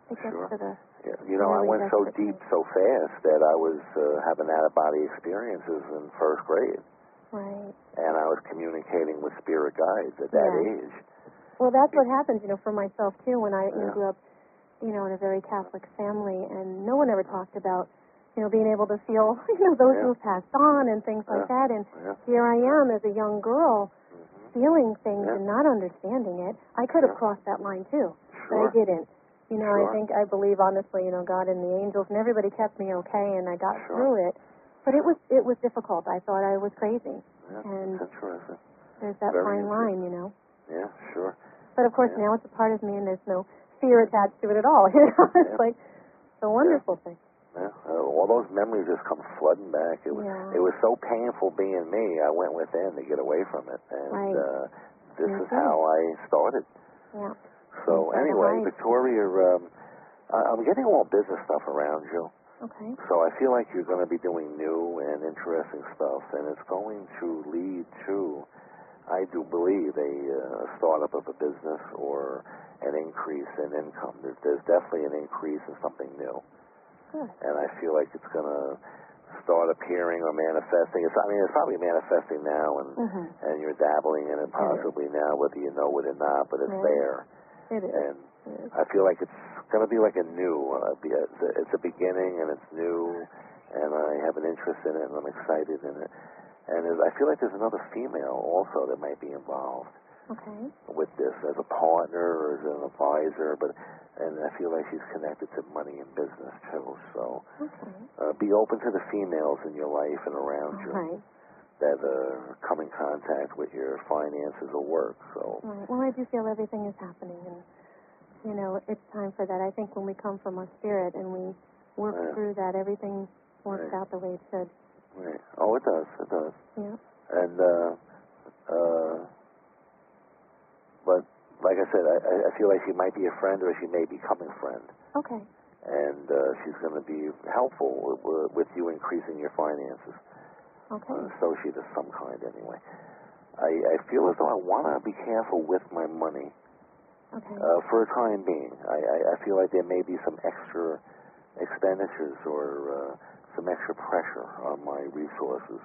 It gets Sure. to the Yeah. You know, I really went so desperate deep thing. so fast that I was uh, having out-of-body experiences in first grade. Right. And I was communicating with spirit guides at that Yeah. age. Well, that's what happens, you know, for myself too. When I you know, Yeah. grew up, you know, in a very Catholic family, and no one ever talked about, you know, being able to feel, you know, those Yeah. who have passed on and things Yeah. like that. And Yeah. here I am as a young girl, Mhm. feeling things Yeah. and not understanding it. I could have Sure. crossed that line too, but Sure. I didn't. You know, Sure. I think I believe honestly, you know, God and the angels and everybody kept me okay, and I got Sure. through it. But it was it was difficult. I thought I was crazy. Yeah. And That's interesting. there's that Very fine interesting. line, you know. Yeah, sure. But of course, Yeah. now it's a part of me, and there's no fear attached to it at all. You know, it's Yeah. like it's a wonderful thing. Yeah. Uh, all those memories just come flooding back. It was Yeah. it was so painful being me. I went within to get away from it, and Right. uh, this Me is too. how I started. Yeah. So You gotta anyway, hide. Victoria, um, I- I'm getting all business stuff around you. Okay. So I feel like you're going to be doing new and interesting stuff, and it's going to lead to, I do believe, a uh, startup of a business or an increase in income. There's, there's definitely an increase in something new, Good. and I feel like it's going to start appearing or manifesting. It's, I mean, it's probably manifesting now, and Mhm. and you're dabbling in it possibly now, whether you know it or not, but it's Right. there. It is. And It is. I feel like it's going to be like a new, uh, be a, it's, a, it's a beginning and it's new, and I have an interest in it and I'm excited in it. And there's- I feel like there's another female also that might be involved Okay. with this as a partner or as an advisor, but and I feel like she's connected to money and business too. So Okay. uh, be open to the females in your life and around you Right. that uh, come in contact with your finances or work. So Right. Well, I do feel everything is happening, and you know, it's time for that. I think when we come from our spirit and we work Yeah. through that, everything works Right. out the way it should. right. Oh, it does. It does. Yeah. And uh, uh, but like I said, I, I feel like she might be a friend or she may become a friend, Okay. and uh, she's going to be helpful with, with you increasing your finances. Okay. An associate of some kind, anyway. I, I feel as though I want to be careful with my money Okay. uh, for a time being. I, I, I feel like there may be some extra expenditures or uh, some extra pressure on my resources.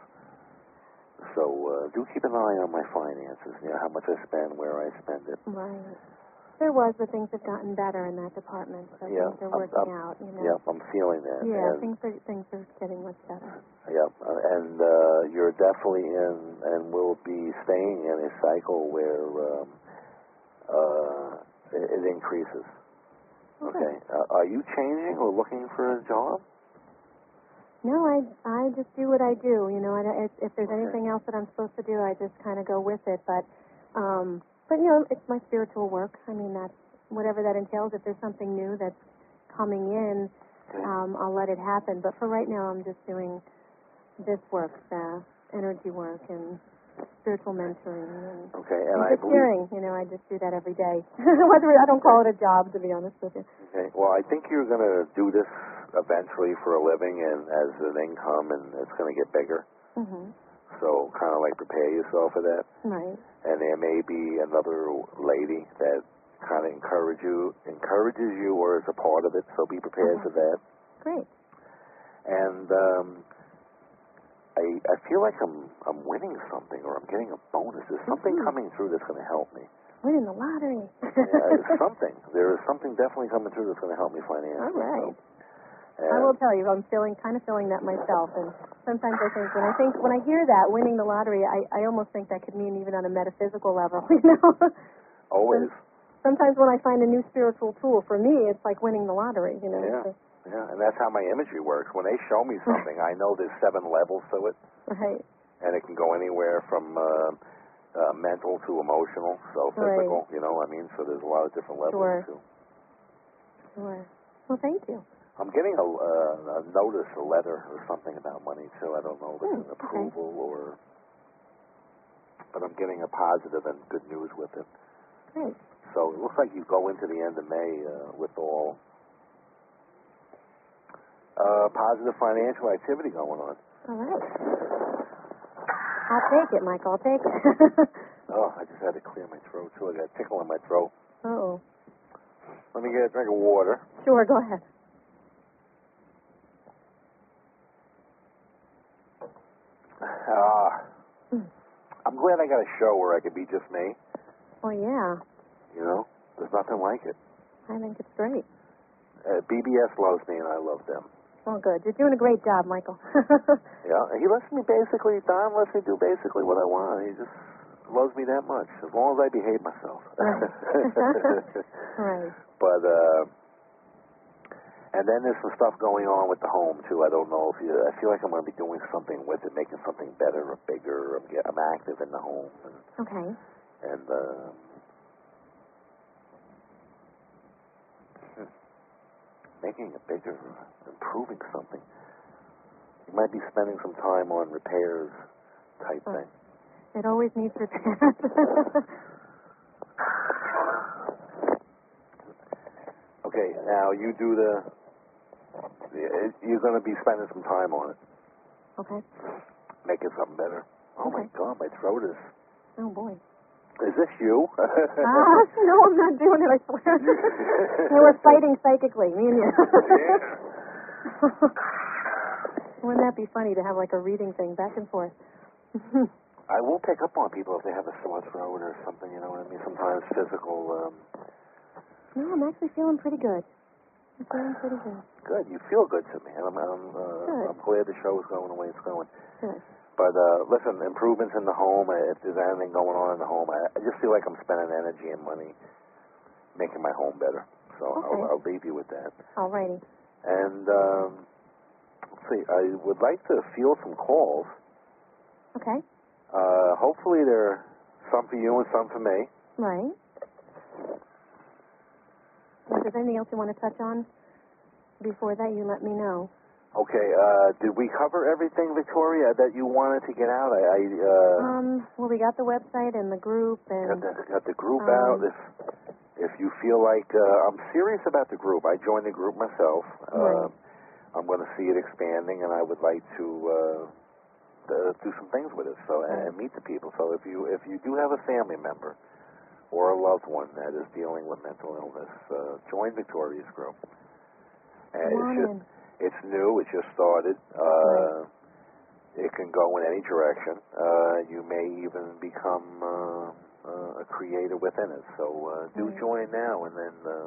So uh, do keep an eye on my finances, you know, how much I spend, where I spend it. Right. There was, but things have gotten better in that department, so Yeah, things are I'm- working I'm- out. You know. Yep, I'm feeling that. Yeah, and, things are things are getting much better. Yep, uh, and uh, you're definitely in and will be staying in a cycle where um, uh, it, it increases. Okay. Okay. Uh, are you changing or looking for a job? No, I I just do what I do. You know, and if, if there's Okay. anything else that I'm supposed to do, I just kind of go with it. But, um, but you know, it's my spiritual work. I mean, that's whatever that entails. If there's something new that's coming in, Okay. um, I'll let it happen. But for right now, I'm just doing this work, uh, energy work and spiritual mentoring and, Okay, and and I just believe. hearing. You know, I just do that every day. Whether I don't call it a job, to be honest with you. Okay. Well, I think you're going to do this eventually for a living and as an income, and it's going to get bigger. Mhm. So kind of like prepare yourself for that. Right. And there may be another lady that kind of encourage you, encourages you, or is a part of it. So be prepared Okay. for that. Great. And um, I I feel like I'm I'm winning something, or I'm getting a bonus. There's something Mhm. coming through that's going to help me. Winning the lottery. Yeah, it's something. There is something definitely coming through that's going to help me financially. All right. So, I and- will tell you, I'm feeling kind of feeling that myself, and sometimes I think when I think when I hear that winning the lottery, I I almost think that could mean even on a metaphysical level, you know. Always. Sometimes when I find a new spiritual tool, for me, it's like winning the lottery, you know. Yeah. So- Yeah, and that's how my imagery works. When they show me something, I know there's seven levels to it, Right. and it can go anywhere from uh, uh, mental to emotional, so physical. You know, I mean, so there's a lot of different levels Sure. too. Sure. Well, thank you. I'm getting a, uh, a notice, a letter, or something about money too. I don't know if it's Hmm, an okay. approval or, but I'm getting a positive and good news with it. Great. So it looks like you go into the end of May uh, with all uh, positive financial activity going on. All right. I'll take it, Michael. I'll take it. Oh, I just had to clear my throat too. I got a tickle in my throat. Oh. Let me get a drink of water. Sure, go ahead. Ah, Mm. I'm glad I got a show where I could be just me. Oh, yeah. You know, there's nothing like it. I think it's great. Uh, B B S loves me, and I love them. Well, good. You're doing a great job, Michael. Yeah, he lets me basically, Don lets me do basically what I want. He just loves me that much, as long as I behave myself. Right. Right. But, uh, and then there's some stuff going on with the home, too. I don't know if you, I feel like I'm going to be doing something with it, making something better or bigger. I'm, get, I'm active in the home. And, Okay. and uh, hmm, making it bigger, improving something. You might be spending some time on repairs type Oh. thing. It always needs repairs. Okay, now you do the, the you're going to be spending some time on it, Okay. making something better. Oh, my Okay. God, my throat is, Oh, boy. is this you? Ah, no, I'm not doing it, I swear. No, we're fighting psychically, me and you. Wouldn't that be funny to have like a reading thing back and forth? I will pick up on people if they have a sore throat or something, you know what I mean? Sometimes physical, um, No, I'm actually feeling pretty good. I'm feeling pretty good. good. You feel good to me, and I'm, I'm, uh, Good. I'm glad the show is going the way it's going. Good. But, uh, listen, improvements in the home, uh, if there's anything going on in the home, I, I just feel like I'm spending energy and money making my home better. So Okay. I'll, I'll leave you with that. Alrighty. And, um, let's see, I would like to field some calls. Okay. Uh, hopefully there are some for you and some for me. Right. If there's anything else you want to touch on before that, you let me know. Okay, uh, did we cover everything, Victoria, that you wanted to get out? I, I uh, Um, well, we got the website and the group and... got, the, got the group um, out. If if you feel like, uh, I'm serious about the group. I joined the group myself. Uh, Right. I'm going to see it expanding, and I would like to, uh, to do some things with it, so and, and meet the people. So if you if you do have a family member or a loved one that is dealing with mental illness, uh, join Victoria's group. And Come it's on just in. it's new. It just started. Uh, It can go in any direction. Uh, you may even become uh, uh, a creator within it. So uh, do Right. join now, and then uh,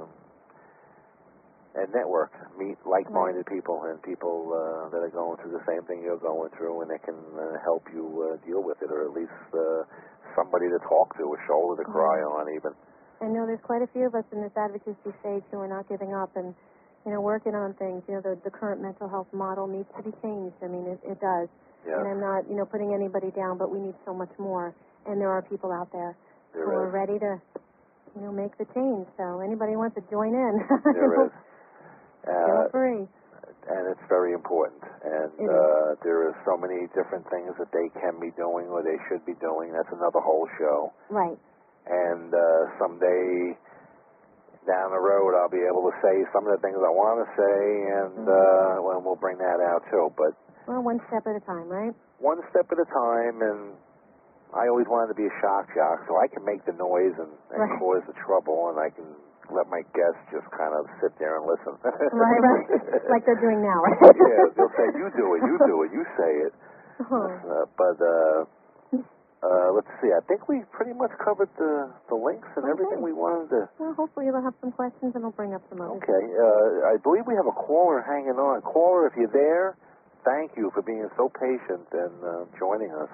and network, meet like-minded people and people uh, that are going through the same thing you're going through, and they can uh, help you uh, deal with it, or at least uh, somebody to talk to, a shoulder to cry on, even. I know there's quite a few of us in this advocacy stage who are not giving up and, you know, working on things. You know, the, the current mental health model needs to be changed. I mean, it, it does. Yeah. And I'm not, you know, putting anybody down, but we need so much more. And there are people out there There who are is. ready to, you know, make the change. So anybody wants to join in, There is. feel Uh, free. and it's very important. And It is. uh, there are so many different things that they can be doing or they should be doing. That's another whole show. Right. And uh, someday down the road, I'll be able to say some of the things I want to say, and uh, well, we'll bring that out too. But Well, one step at a time, right? one step at a time, and I always wanted to be a shock jock, so I can make the noise and, and Right. cause the trouble, and I can let my guests just kind of sit there and listen. Right, right. Like they're doing now, right? Yeah, they'll say, you do it, you do it, you say it. Oh. Uh, but uh, uh, let's see, I think we pretty much covered the, the links and Okay. everything we wanted to. Well, hopefully you'll have some questions and I'll bring up some others. Okay, uh, I believe we have a caller hanging on. Caller, if you're there, thank you for being so patient and uh, joining us.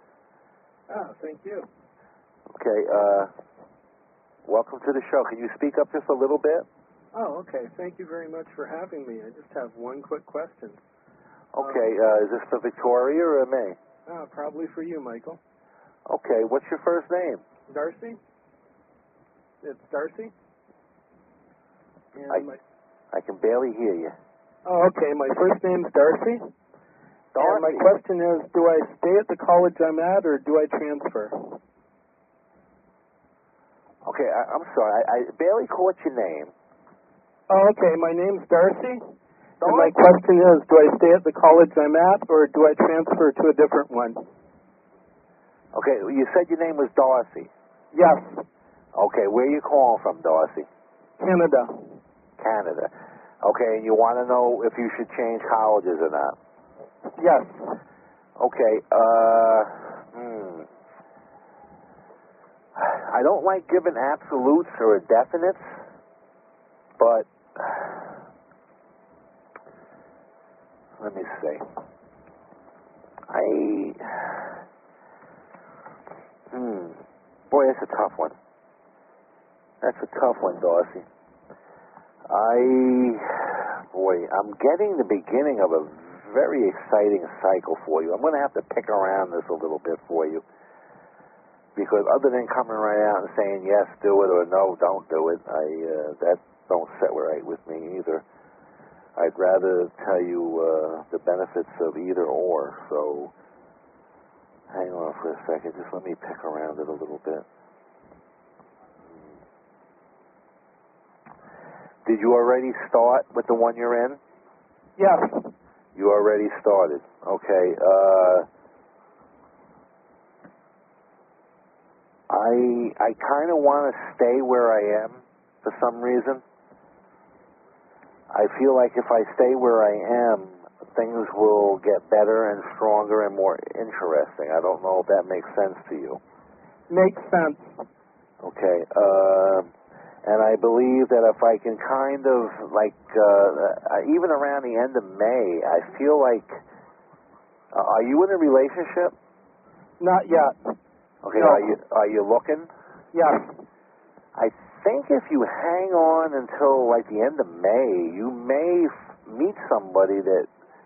Ah, thank you. Okay, uh, welcome to the show. Can you speak up just a little bit? Oh, okay. Thank you very much for having me. I just have one quick question. Okay, uh, is this for Victoria or me? Ah, probably for you, Michael. Okay, what's your first name? Darcy? It's Darcy? And I- my, I can barely hear you. oh, okay. My first name's Darcy. And my Darcy. question is, do I stay at the college I'm at, or do I transfer? Okay, I, I'm sorry. I, I barely caught your name. Oh, okay. My name's Darcy. And my Darcy. question is, do I stay at the college I'm at, or do I transfer to a different one? Okay, you said your name was Darcy. Yes. Okay, where are you calling from, Darcy? Canada. Canada. Okay, and you want to know if you should change colleges or not? Yes. Okay, uh, hmm. I don't like giving absolutes or definites, but let me see. I, hmm, boy, that's a tough one. That's a tough one, Darcy. I, boy, I'm getting the beginning of a very exciting cycle for you. I'm going to have to pick around this a little bit for you. Because other than coming right out and saying yes, do it, or no, don't do it, I uh, that don't sit right with me either. I'd rather tell you uh, the benefits of either or. So hang on for a second. Just let me pick around it a little bit. Did you already start with the one you're in? Yes. You already started. Okay. Uh, I I kind of want to stay where I am for some reason. I feel like if I stay where I am, things will get better and stronger and more interesting. I don't know if that makes sense to you. Makes sense. Okay. Uh, and I believe that if I can kind of, like, uh, even around the end of May, I feel like, uh, are you in a relationship? Not yet. Okay, no. are you are you looking? Yes. I think if you hang on until like the end of May, you may f- meet somebody that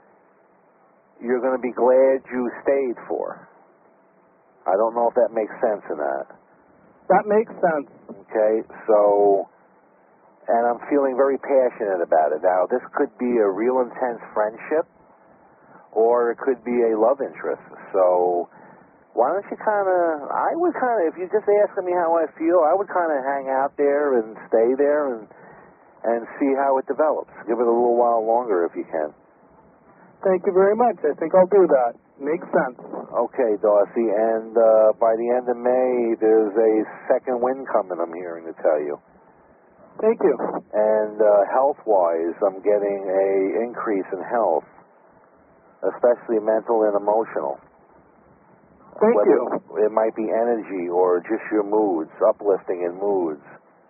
you're going to be glad you stayed for. I don't know if that makes sense or not. That makes sense. Okay, so, and I'm feeling very passionate about it. Now, this could be a real intense friendship, or it could be a love interest. So, why don't you kind of, I would kind of, if you're just asking me how I feel, I would kind of hang out there and stay there and and see how it develops. Give it a little while longer if you can. Thank you very much. I think I'll do that. Makes sense. Okay, Darcy, and uh, by the end of May, there's a second wind coming, I'm hearing to tell you. Thank you. And uh, health-wise, I'm getting a increase in health, especially mental and emotional. Thank Whether you. It might be energy or just your moods, uplifting in moods.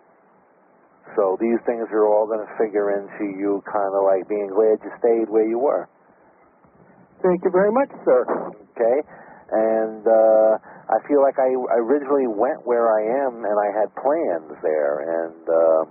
So these things are all going to figure into you kind of like being glad you stayed where you were. Thank you very much, sir. Okay? And uh, I feel like I, I originally went where I am and I had plans there, and um,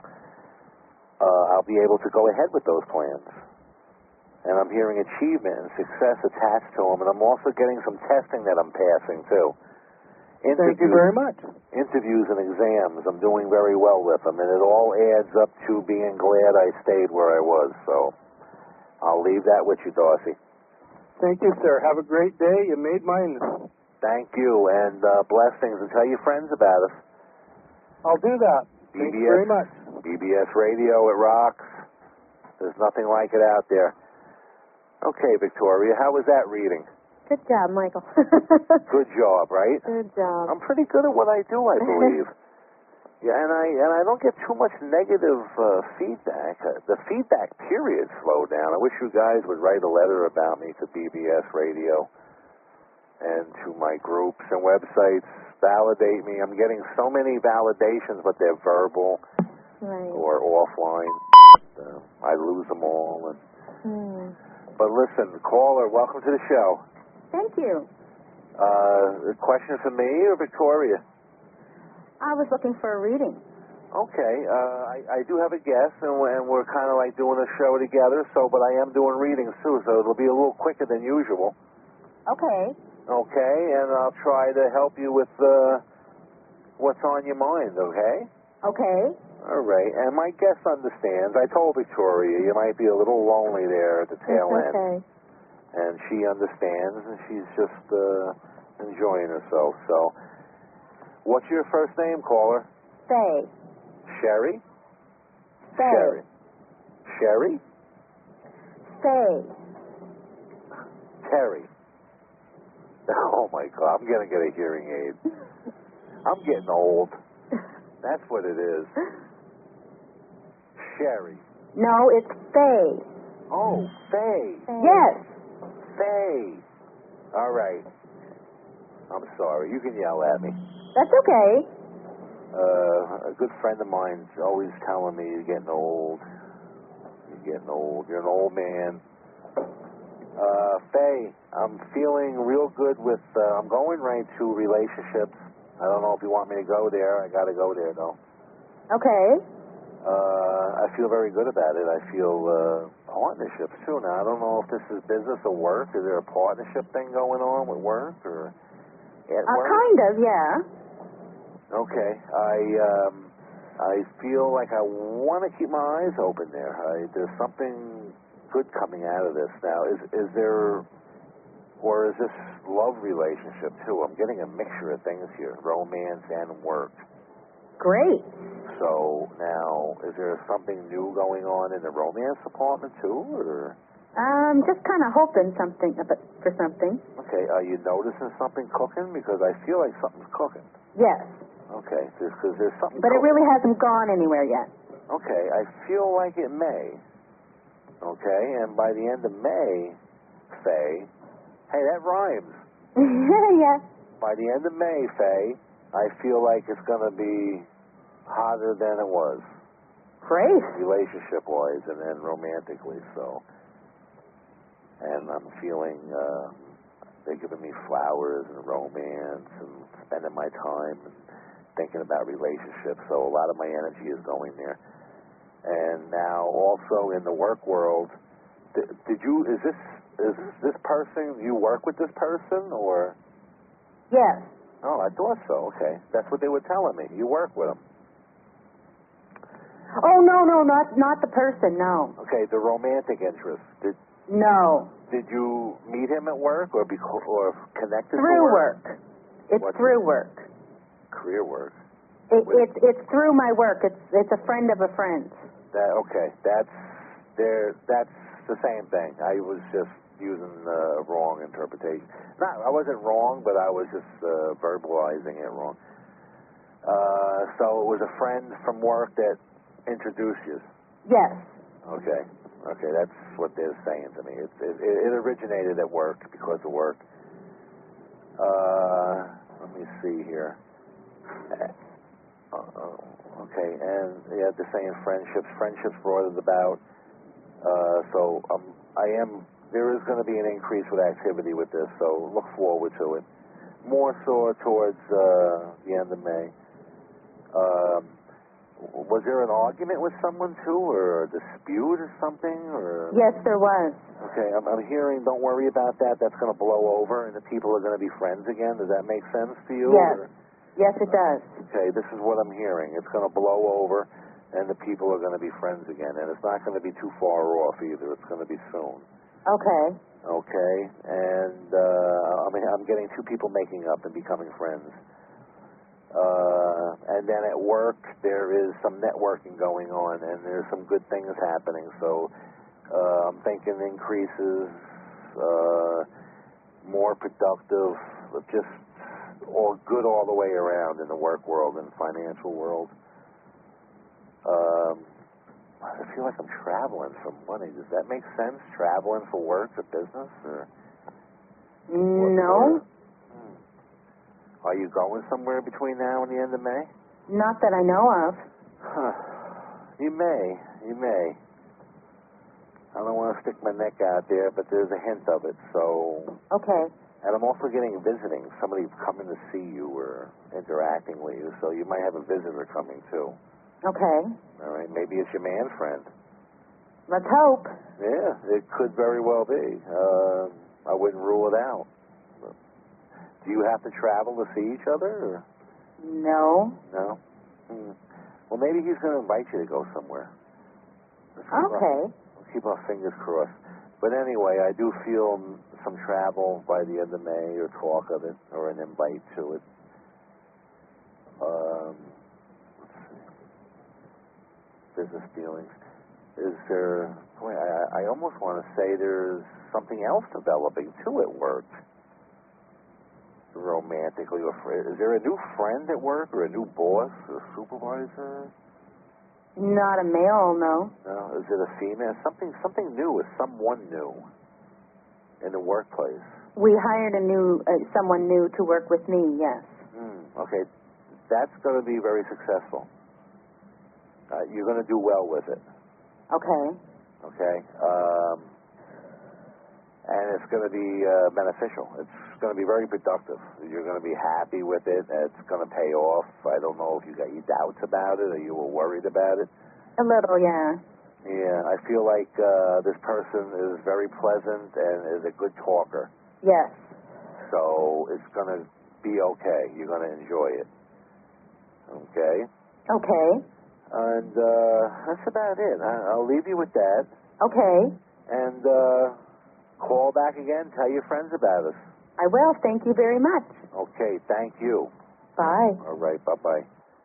uh, I'll be able to go ahead with those plans. And I'm hearing achievement and success attached to them, and I'm also getting some testing that I'm passing, too. Interviews, Thank you very much. Interviews and exams, I'm doing very well with them, and it all adds up to being glad I stayed where I was. So I'll leave that with you, Darcy. Thank you, sir. Have a great day. You made mine. Thank you, and uh, blessings, and tell your friends about us. I'll do that. B B S, Thank you very much. B B S Radio, it rocks. There's nothing like it out there. Okay, Victoria, how was that reading? Good job, Michael. Good job, right? Good job. I'm pretty good at what I do, I believe. Yeah, and I and I don't get too much negative uh, feedback. Uh, the feedback period slowed down. I wish you guys would write a letter about me to B B S Radio and to my groups and websites. Validate me. I'm getting so many validations, but they're verbal right. or offline. Uh, I lose them all. And, mm. But listen, caller, welcome to the show. Thank you. Uh, a question for me or Victoria? I was looking for a reading. Okay, uh, I, I do have a guest, and we're, and we're kind of like doing a show together. So, but I am doing readings too, so it'll be a little quicker than usual. Okay. Okay, and I'll try to help you with uh, what's on your mind. Okay. Okay. All right, and my guest understands. I told Victoria you might be a little lonely there at the tail That's end, okay. and she understands, and she's just uh, enjoying herself. So. What's your first name, caller? Faye. Sherry? Faye. Sherry. Sherry? Faye. Terry. Oh, my God. I'm going to get a hearing aid. I'm getting old. That's what it is. Sherry? No, it's Faye. Oh, Faye. Yes. Faye. All right. I'm sorry. You can yell at me. That's okay. Uh, a good friend of mine's always telling me you're getting old. You're getting old. You're an old man. Uh, Faye, I'm feeling real good with, uh, I'm going right to relationships. I don't know if you want me to go there. I got to go there, though. Okay. Uh, I feel very good about it. I feel uh, partnerships, too. Now, I don't know if this is business or work. Is there a partnership thing going on with work or at Uh, work? kind of, yeah. Okay. I um, I feel like I want to keep my eyes open there. I, there's something good coming out of this now. Is is there, or is this love relationship, too? I'm getting a mixture of things here, romance and work. Great. So now, is there something new going on in the romance department too, or? Um, just kind of hoping something for something. Okay, are you noticing something cooking? Because I feel like something's cooking. Yes. Okay, because there's something. But cooking. it really hasn't gone anywhere yet. Okay, I feel like it may. Okay, and by the end of May, Faye, hey, that rhymes. Yeah. By the end of May, Faye, I feel like it's going to be hotter than it was. Great. Relationship-wise and then romantically, so. And I'm feeling, uh, they're giving me flowers and romance and spending my time and thinking about relationships, so a lot of my energy is going there. And now also in the work world, did, did you, is this, is this person, you work with this person or? Yes. Oh, I thought so. Okay. That's what they were telling me. You work with them. Oh, no, no, not not the person, no. Okay, the romantic interest. Did No. Did you meet him at work or be or connected Through to work? work. It's What's through work. Career work. It, it's it's through my work. It's it's a friend of a friend. That okay. That's there. That's the same thing. I was just using the wrong interpretation. Not, I wasn't wrong, but I was just uh, verbalizing it wrong. Uh, so it was a friend from work that introduced you. Yes. Okay. Okay, that's what they're saying to me. It, it, it originated at work because of work. Uh, let me see here. Uh, okay, and yeah, they're saying friendships. Friendships brought it about. Uh, so um, I am. There is going to be an increase with activity with this. So look forward to it. More so towards uh, the end of May. Um, was there an argument with someone too, or a dispute or something, or? Yes, there was. Okay, I'm, I'm hearing. Don't worry about that. That's going to blow over, and the people are going to be friends again. Does that make sense to you? Yes. Or? Yes, it does. Okay, this is what I'm hearing. It's going to blow over, and the people are going to be friends again, and it's not going to be too far off either. It's going to be soon. Okay. Okay, and uh, I mean, I'm getting two people making up and becoming friends. Uh, and then at work, there is some networking going on, and there's some good things happening. So uh, I'm thinking increases, uh, more productive, just all good all the way around in the work world and financial world. Um, I feel like I'm traveling for money. Does that make sense? Traveling for work or business, or? No. Hmm. Are you going somewhere between now and the end of May? Not that I know of. Huh. You may. You may. I don't want to stick my neck out there, but there's a hint of it. So. Okay. And I'm also getting visiting. Somebody coming to see you or interacting with you. So you might have a visitor coming too. Okay. All right. Maybe it's your man friend. Let's hope. Yeah, it could very well be. Uh, I wouldn't rule it out. Do you have to travel to see each other? Or? No. No? Hmm. Well, maybe he's going to invite you to go somewhere. Let's keep Okay. Our, let's keep our fingers crossed. But anyway, I do feel some travel by the end of May, or talk of it, or an invite to it. Um, let's see. Business dealings. Is there, boy, I, I almost want to say there's something else developing too at work. Romantically, or is there a new friend at work, or a new boss, or supervisor? Not a male, no. No, is it a female? Something something new. Is someone new in the workplace? We hired a new, uh, someone new to work with me, yes. Hmm. Okay, that's going to be very successful. Uh, you're going to do well with it. Okay. Okay. Um, and it's going to be uh, beneficial. It's going to be very productive. You're going to be happy with it. It's going to pay off. I don't know if you got any doubts about it or you were worried about it. A little, yeah. Yeah, I feel like uh, this person is very pleasant and is a good talker. Yes. So it's going to be okay. You're going to enjoy it. Okay? Okay. And uh, that's about it. I- I'll leave you with that. Okay. And uh, call back again. Tell your friends about us. I will. Thank you very much. Okay, thank you. Bye. All right, bye-bye.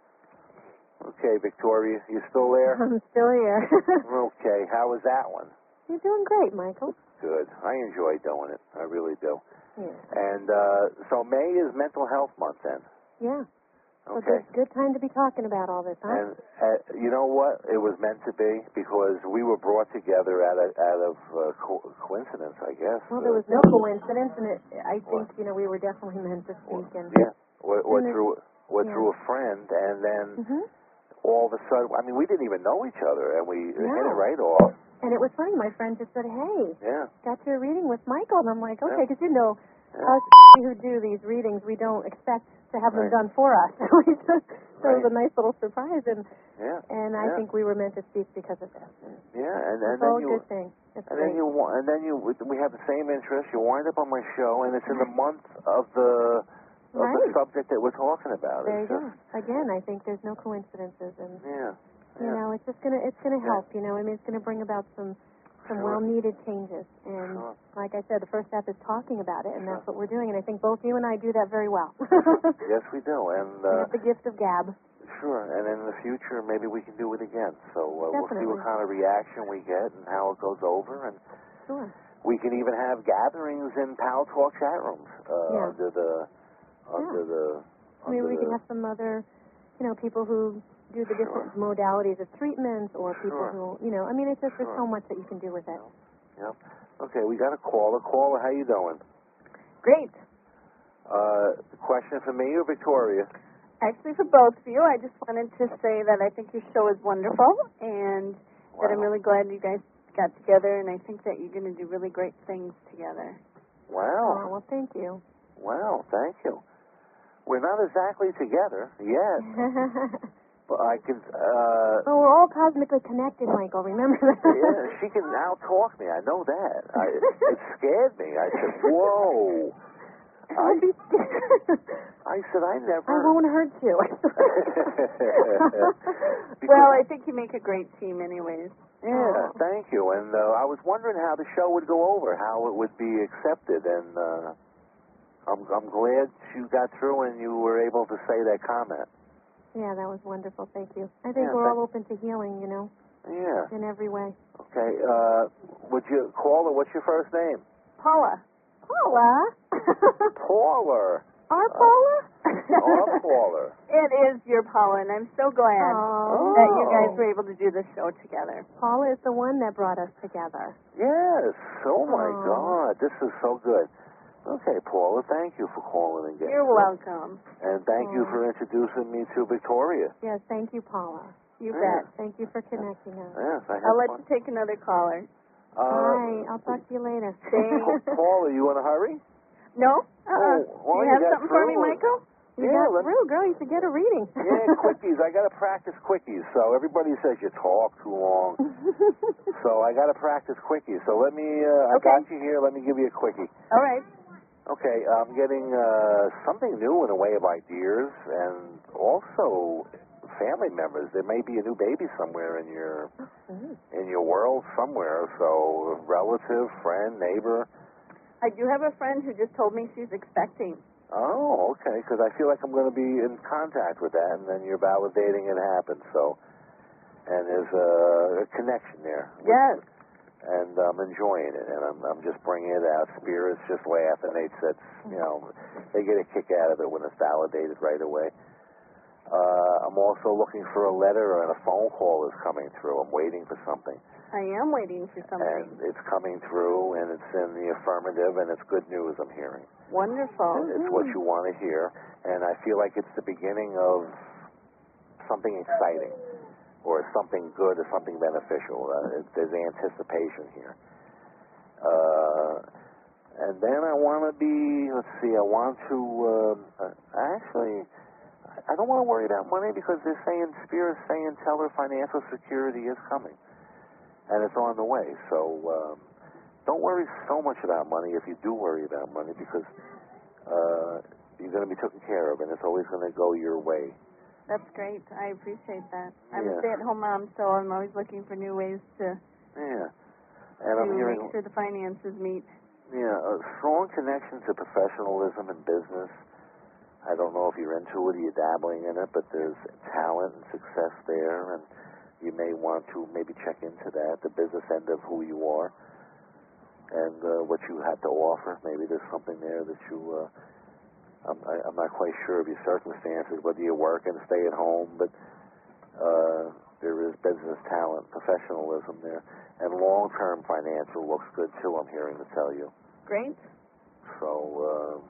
Okay, Victoria, you still there? I'm still here. Okay, how was that one? You're doing great, Michael. Good. I enjoy doing it. I really do. Yeah. And uh, so May is Mental Health Month then. Yeah. So Okay. good, good time to be talking about all this, huh? And uh, you know what? It was meant to be because we were brought together out of, out of uh, co- coincidence, I guess. Well, there was no coincidence, and it, I think, you know, we were definitely meant to speak. And Yeah. Or, or And it- through or yeah. through a friend, and then Mhm. all of a sudden, I mean, we didn't even know each other, and we hit No. it right off. And it was funny. My friend just said, "Hey, Yeah. got your reading with Michael," and I'm like, "Okay," Yeah. because you know, Yeah. us who do these readings, we don't expect to have Right. them done for us. We just- so it was Right. a nice little surprise, and Yeah. and I Yeah. think we were meant to speak because of this. And Yeah, and, and it's then all a you, good thing. It's and great. then you, wa- and then you, we have the same interest. You wind up on my show, and it's in the month of the of Right. the subject that we're talking about. There you It's go. just, Again, I think there's no coincidences, and Yeah. you Yeah. know, it's just gonna it's gonna Yeah. help. You know, I mean, it's gonna bring about some some Sure. well-needed changes. And Sure. like I said, the first step is talking about it, and Sure. that's what we're doing. And I think both you and I do that very well. Yes, we do, and We uh, have the gift of gab. sure. And in the future, maybe we can do it again. So uh, we'll see Definitely. what kind of reaction we get and how it goes over, and Sure. we can even have gatherings in Pal Talk chat rooms uh, Yeah. under the under the. Maybe under we can the, have some other, you know, people who do the different modalities of treatments, or people Sure. who, you know, I mean, it's just there's Sure. so much that you can do with it. Yep. Okay, we got a caller. Caller, how you doing? Great. Uh, question for me or Victoria? Actually, for both of you, I just wanted to say that I think your show is wonderful, and that I'm Wow. really glad you guys got together, and I think that you're going to do really great things together. Wow. Oh, well, thank you. Wow, thank you. We're not exactly together yet, but I can, uh, Well, we're all cosmically connected, Michael. Remember that? yeah, she can now talk me. I know that. I, it scared me. I said, whoa. I, Don't be scared. I said, I never. I won't hurt you. Well, I think you make a great team anyways. Yeah, thank you. And uh, I was wondering how the show would go over, how it would be accepted, and uh, I'm, I'm glad you got through and you were able to say that comment. Yeah, that was wonderful. Thank you. I think Yeah, we're thank- all open to healing, you know, Yeah. in every way. Okay. Uh, would you call her? What's your first name? Paula. Paula? Paula. Our Paula? Our Paula. It is your Paula, and I'm so glad Oh. that you guys were able to do this show together. Paula is the one that brought us together. Yes. Oh my Oh. God, this is so good. Okay, Paula, thank you for calling and getting. You're through. welcome. And thank you Oh. for introducing me to Victoria. Yes, thank you, Paula. You Yeah. bet. Thank you for connecting us. Yes, I have I'll let fun. you take another caller. Uh, Bye. I'll talk to you later. Thanks. Paula, you in a hurry? No? Uh-uh. Oh, well, Do you you have got something for me, through. Michael? You Yeah, got let- through, girl. You should get a reading. Yeah, quickies. I got to practice quickies. So everybody says you talk too long. So I got to practice quickies. So let me, uh, I Okay. got you here. Let me give you a quickie. All right. Okay, I'm getting uh, something new in the way of ideas and also family members. There may be a new baby somewhere in your in your world somewhere. So a relative, friend, neighbor. I do have a friend who just told me she's expecting. Oh, okay. Because I feel like I'm going to be in contact with that, and then you're validating it happened. So, and there's a, a connection there. Yes. And I'm enjoying it, and I'm I'm just bringing it out. Spirits just laugh, and they said, you know, they get a kick out of it when it's validated right away. Uh, I'm also looking for a letter and a phone call is coming through. I'm waiting for something. I am waiting for something. And it's coming through, and it's in the affirmative, and it's good news I'm hearing. Wonderful. It's what you want to hear, and I feel like it's the beginning of something exciting, or something good, or something beneficial. Uh, it, there's anticipation here. Uh, and then I want to be, let's see, I want to, uh, actually, I don't want to worry about money because they're saying, Spirit's saying, tell her financial security is coming. And it's on the way. So um, don't worry so much about money if you do worry about money because uh, you're going to be taken care of and it's always going to go your way. That's great. I appreciate that. I'm Yeah. a stay-at-home mom, so I'm always looking for new ways to, Yeah. And to I'm hearing, make sure the finances meet. yeah, a strong connection to professionalism and business. I don't know if you're into it or you're dabbling in it, but there's talent and success there, and you may want to maybe check into that, the business end of who you are and uh, what you have to offer. Maybe there's something there that you, uh, I'm, I, I'm not quite sure of your circumstances, whether you work and stay at home, but uh, there is business talent, professionalism there, and long-term financial looks good too, I'm hearing to tell you. Great. So, um,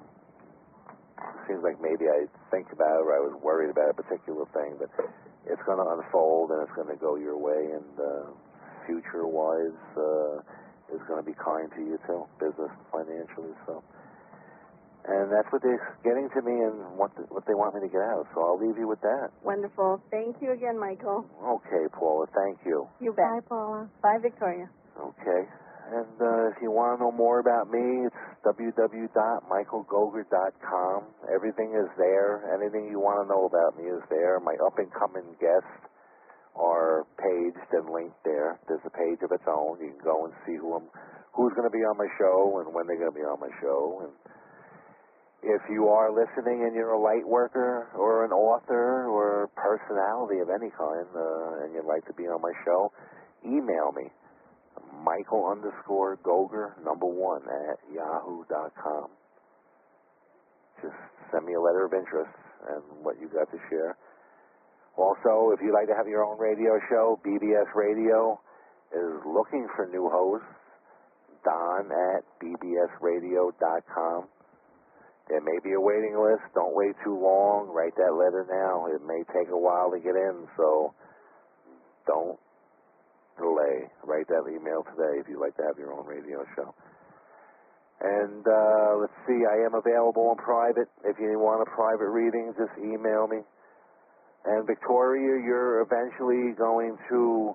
it seems like maybe I think about it or I was worried about a particular thing, but it's going to unfold and it's going to go your way, and uh, future-wise uh, is going to be kind to you too, business and financially. So, and that's what they're getting to me and what the, what they want me to get out. So I'll leave you with that. Wonderful. Thank you again, Michael. Okay, Paula. Thank you. You bet. Bye, Paula. Bye, Victoria. Okay. And uh, if you want to know more about me, it's w w w dot michael goger dot com. Everything is there. Anything you want to know about me is there. My up-and-coming guests are paged and linked there. There's a page of its own. You can go and see who I'm, who's going to be on my show and when they're going to be on my show. And if you are listening and you're a light worker or an author or personality of any kind uh, and you'd like to be on my show, email me. Michael underscore Goger, number one, at yahoo dot com. Just send me a letter of interest and what you got to share. Also, if you'd like to have your own radio show, B B S Radio is looking for new hosts. Don at b b s radio dot com. There may be a waiting list. Don't wait too long. Write that letter now. It may take a while to get in, so don't delay. Write that email today if you'd like to have your own radio show. And uh, let's see, I am available in private. If you want a private reading, just email me. And Victoria, you're eventually going to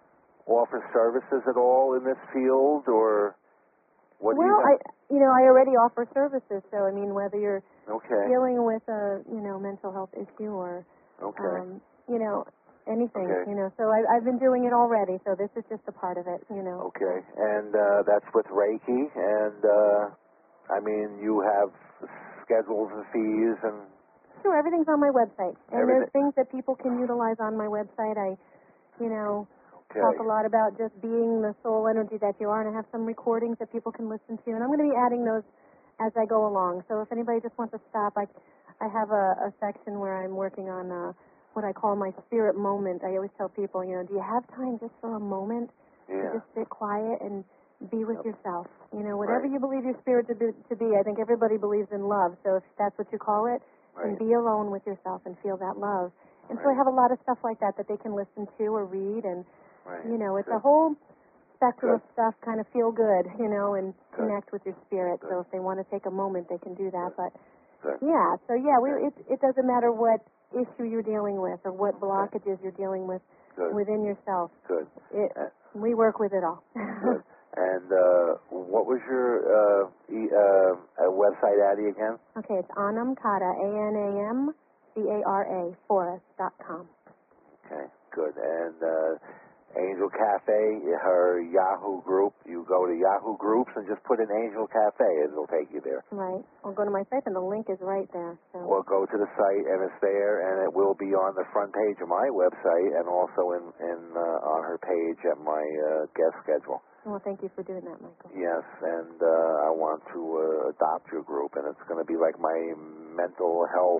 offer services at all in this field, or what do well, you I, you know, I already offer services, so I mean, whether you're okay. dealing with a, you know, mental health issue or, okay. um, you know, anything, okay. you know. So I, I've been doing it already, so this is just a part of it, you know. Okay, and uh, that's with Reiki, and uh, I mean, you have schedules and fees and... Sure, everything's on my website, and Everything. there's things that people can utilize on my website. I, you know, okay. talk a lot about just being the soul energy that you are, and I have some recordings that people can listen to, and I'm going to be adding those as I go along. So if anybody just wants to stop, I, I have a, a section where I'm working on uh, what I call my spirit moment. I always tell people, you know, do you have time just for a moment Yeah. to just sit quiet and be with Yep. yourself? You know, whatever Right. you believe your spirit to be, to be, I think everybody believes in love. So if that's what you call it, Right. and be alone with yourself and feel that love. And so I Right. have a lot of stuff like that that they can listen to or read, and Right. you know, it's Good. a whole spectrum Good. of stuff. Kind of feel good, you know, and Good. connect with your spirit. Good. So if they want to take a moment, they can do that. Good. But Good. yeah, so yeah, we, Okay. it it doesn't matter what issue you're dealing with or what blockages you're dealing with Good. within yourself. Good. It, Uh, we work with it all. Good. And uh, what was your uh, e- uh, uh, website, Addie, again? Okay, it's Anam Kara, A N A M C A R A, forest dot com. Okay, good. And uh, Angel Cafe, her Yahoo group, you go to Yahoo Groups and just put in Angel Cafe and it'll take you there. Right. Or go to my site and the link is right there. So. Or go to the site and it's there, and it will be on the front page of my website and also in, in uh, on her page at my uh, guest schedule. Well, thank you for doing that, Michael. Yes, and uh, I want to uh, adopt your group, and it's going to be like my mental health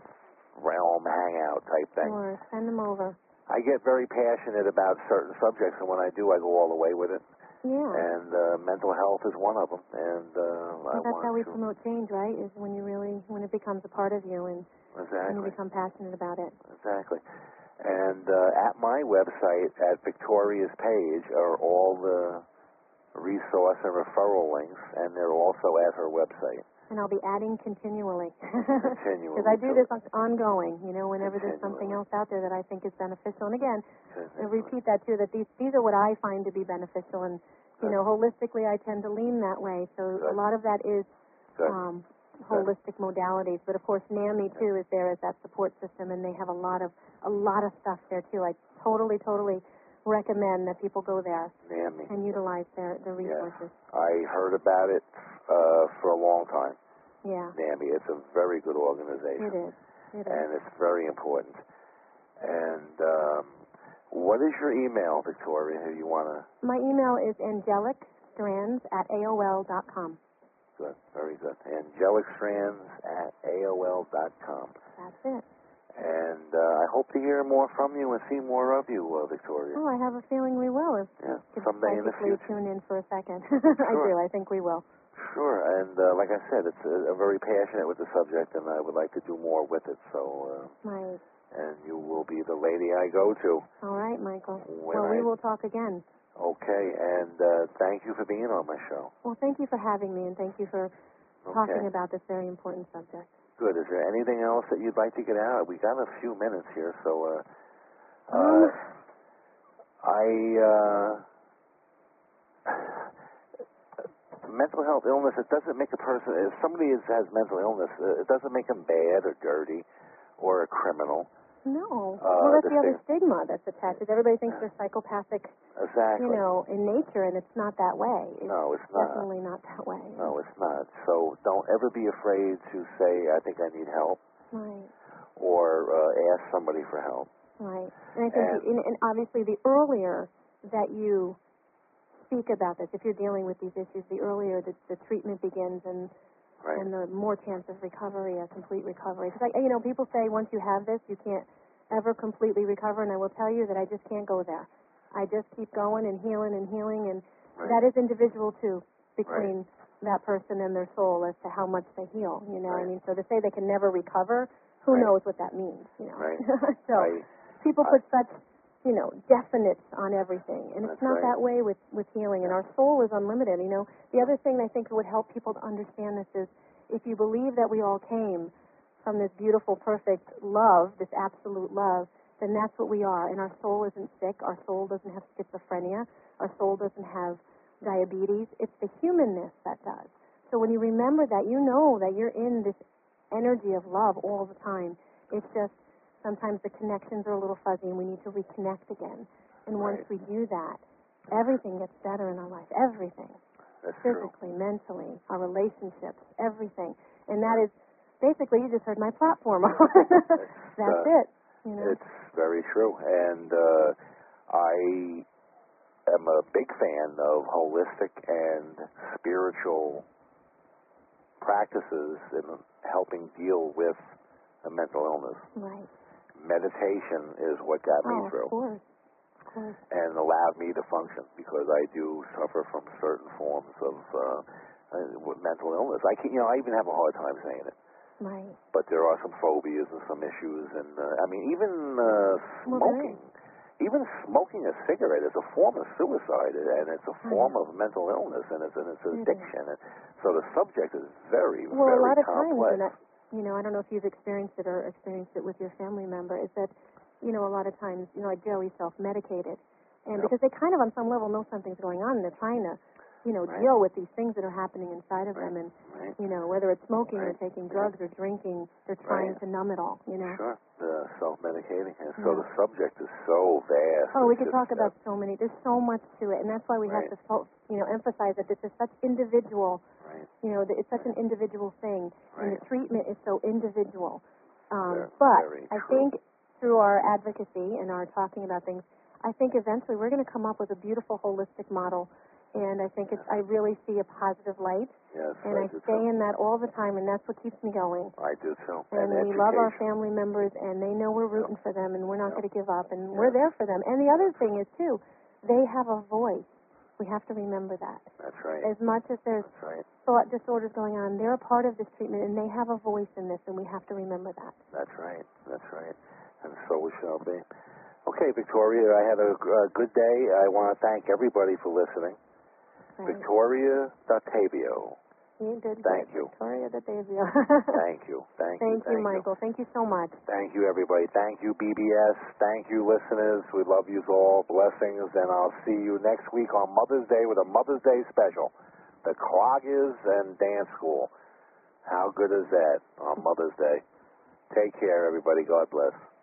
realm hangout type thing. Sure, send them over. I get very passionate about certain subjects, and when I do, I go all the way with it. Yeah. And uh, mental health is one of them. And uh, well, I that's want how we to... promote change, right? Is when you really, when it becomes a part of you, and exactly. when you become passionate about it. Exactly. And uh, at my website, at Victoria's page, are all the resource and referral links, and they're also at her website. And I'll be adding continually. Continually. Because I do this ongoing, you know, whenever there's something else out there that I think is beneficial. And again, I repeat that too, that these these are what I find to be beneficial. And, you know, holistically I tend to lean that way. So Good. a lot of that is um, holistic Good. modalities. But, of course, NAMI, too, is there as that support system, and they have a lot of a lot of stuff there, too. I totally, totally recommend that people go there NAMI. and utilize their, their resources. Yes. I heard about it uh, for a long time. Yeah. NAMI. It's a very good organization. It is. It is. And it's very important. And um, what is your email, Victoria, if you want to... My email is angelicstrands at A O L dot com. Good. Very good. angelicstrands at A O L dot com. That's it. And uh, I hope to hear more from you and see more of you, uh, Victoria. Oh, I have a feeling we will. If yeah, someday in the future. Tune in for a second. Sure. I do. I think we will. Sure. And uh, like I said, it's uh, very passionate with the subject, and I would like to do more with it. So. Uh, right. And you will be the lady I go to. All right, Michael. When well, I... we will talk again. Okay. And uh, thank you for being on my show. Well, thank you for having me, and thank you for okay. talking about this very important subject. Good. Is there anything else that you'd like to get out? We got a few minutes here, so uh, um, uh, I uh, mental health illness. It doesn't make a person. If somebody is, has mental illness, uh, it doesn't make them bad or dirty or a criminal. No. Uh, well, that's the the other stig- stigma that's attached. Everybody thinks they're psychopathic. Exactly. You know, in nature, and it's not that way. It's no, it's not. Definitely not that way. No, it's not. So don't ever be afraid to say, "I think I need help," right? Or uh, ask somebody for help. Right. And I think, and, the, and, and obviously, the earlier that you speak about this, if you're dealing with these issues, the earlier the, the treatment begins, and right. and the more chance of recovery, a complete recovery. Because, you know, people say once you have this, you can't ever completely recover, and I will tell you that I just can't go there. I just keep going and healing and healing, and right. that is individual, too, between right. that person and their soul as to how much they heal, you know. Right. I mean, so to say they can never recover, who right. knows what that means, you know. Right. so I, people I, put such, you know, definites on everything, and it's not right. that way with, with healing, and our soul is unlimited, you know. The other thing I think would help people to understand this is if you believe that we all came from this beautiful, perfect love, this absolute love, then that's what we are. And our soul isn't sick. Our soul doesn't have schizophrenia. Our soul doesn't have diabetes. It's the humanness that does. So when you remember that, you know that you're in this energy of love all the time. It's just sometimes the connections are a little fuzzy and we need to reconnect again. And once right. we do that, everything gets better in our life. Everything. That's Physically, true. mentally, our relationships, everything. And that is basically, you just heard my platform. That's uh, it. You know? It's very true. And uh, I am a big fan of holistic and spiritual practices in helping deal with a mental illness. Right. Meditation is what got me oh, through. Of course. Of course. And allowed me to function because I do suffer from certain forms of uh, uh, mental illness. I can, you know, I even have a hard time saying it. Right. But there are some phobias and some issues, and uh, I mean, even uh, smoking, well, even smoking a cigarette is a form of suicide, and it's a form mm-hmm. of mental illness, and it's and it's an it addiction. And so the subject is very, well, very a lot of complex. times, and I, you know, I don't know if you've experienced it or experienced it with your family member, is that, you know, a lot of times, you know, like Joey self-medicated, and yep. because they kind of, on some level, know something's going on, and they're trying to, you know, right. deal with these things that are happening inside of right. them, and right. you know, whether it's smoking right. or taking yeah. drugs or drinking, they're trying right. to numb it all, you know. Sure, uh, self-medicating, and so yeah. the subject is so vast. Oh, we it's could just, talk about uh, so many. There's so much to it, and that's why we right. have to, fo- you know, emphasize that this is such individual. Right. You know, that it's such an individual thing, right. and the treatment is so individual. Um, very, but very I true. think through our advocacy and our talking about things, I think eventually we're going to come up with a beautiful holistic model And I think it's, I really see a positive light. Yes, And I I do stay too. in that all the time, and that's what keeps me going. I do too. And, And we love our education. family members, and they know we're rooting for them, and we're not Yeah. going to give up, and Yeah. we're there for them. And the other thing is, too, they have a voice. We have to remember that. That's right. As much as there's That's right. thought disorders going on, they're a part of this treatment, and they have a voice in this, and we have to remember that. That's right. That's right. And so we shall be. Okay, Victoria, I had a, a good day. I want to thank everybody for listening. Right. Victoria Datavio. You did Thank good. you. Victoria Datavio. Thank you. Thank you. Thank you, Michael. Thank you so much. Thank you, everybody. Thank you, B B S. Thank you, listeners. We love you all. Blessings. And I'll see you next week on Mother's Day with a Mother's Day special. The Cloggers and Dance School. How good is that on Mother's Day? Take care, everybody. God bless.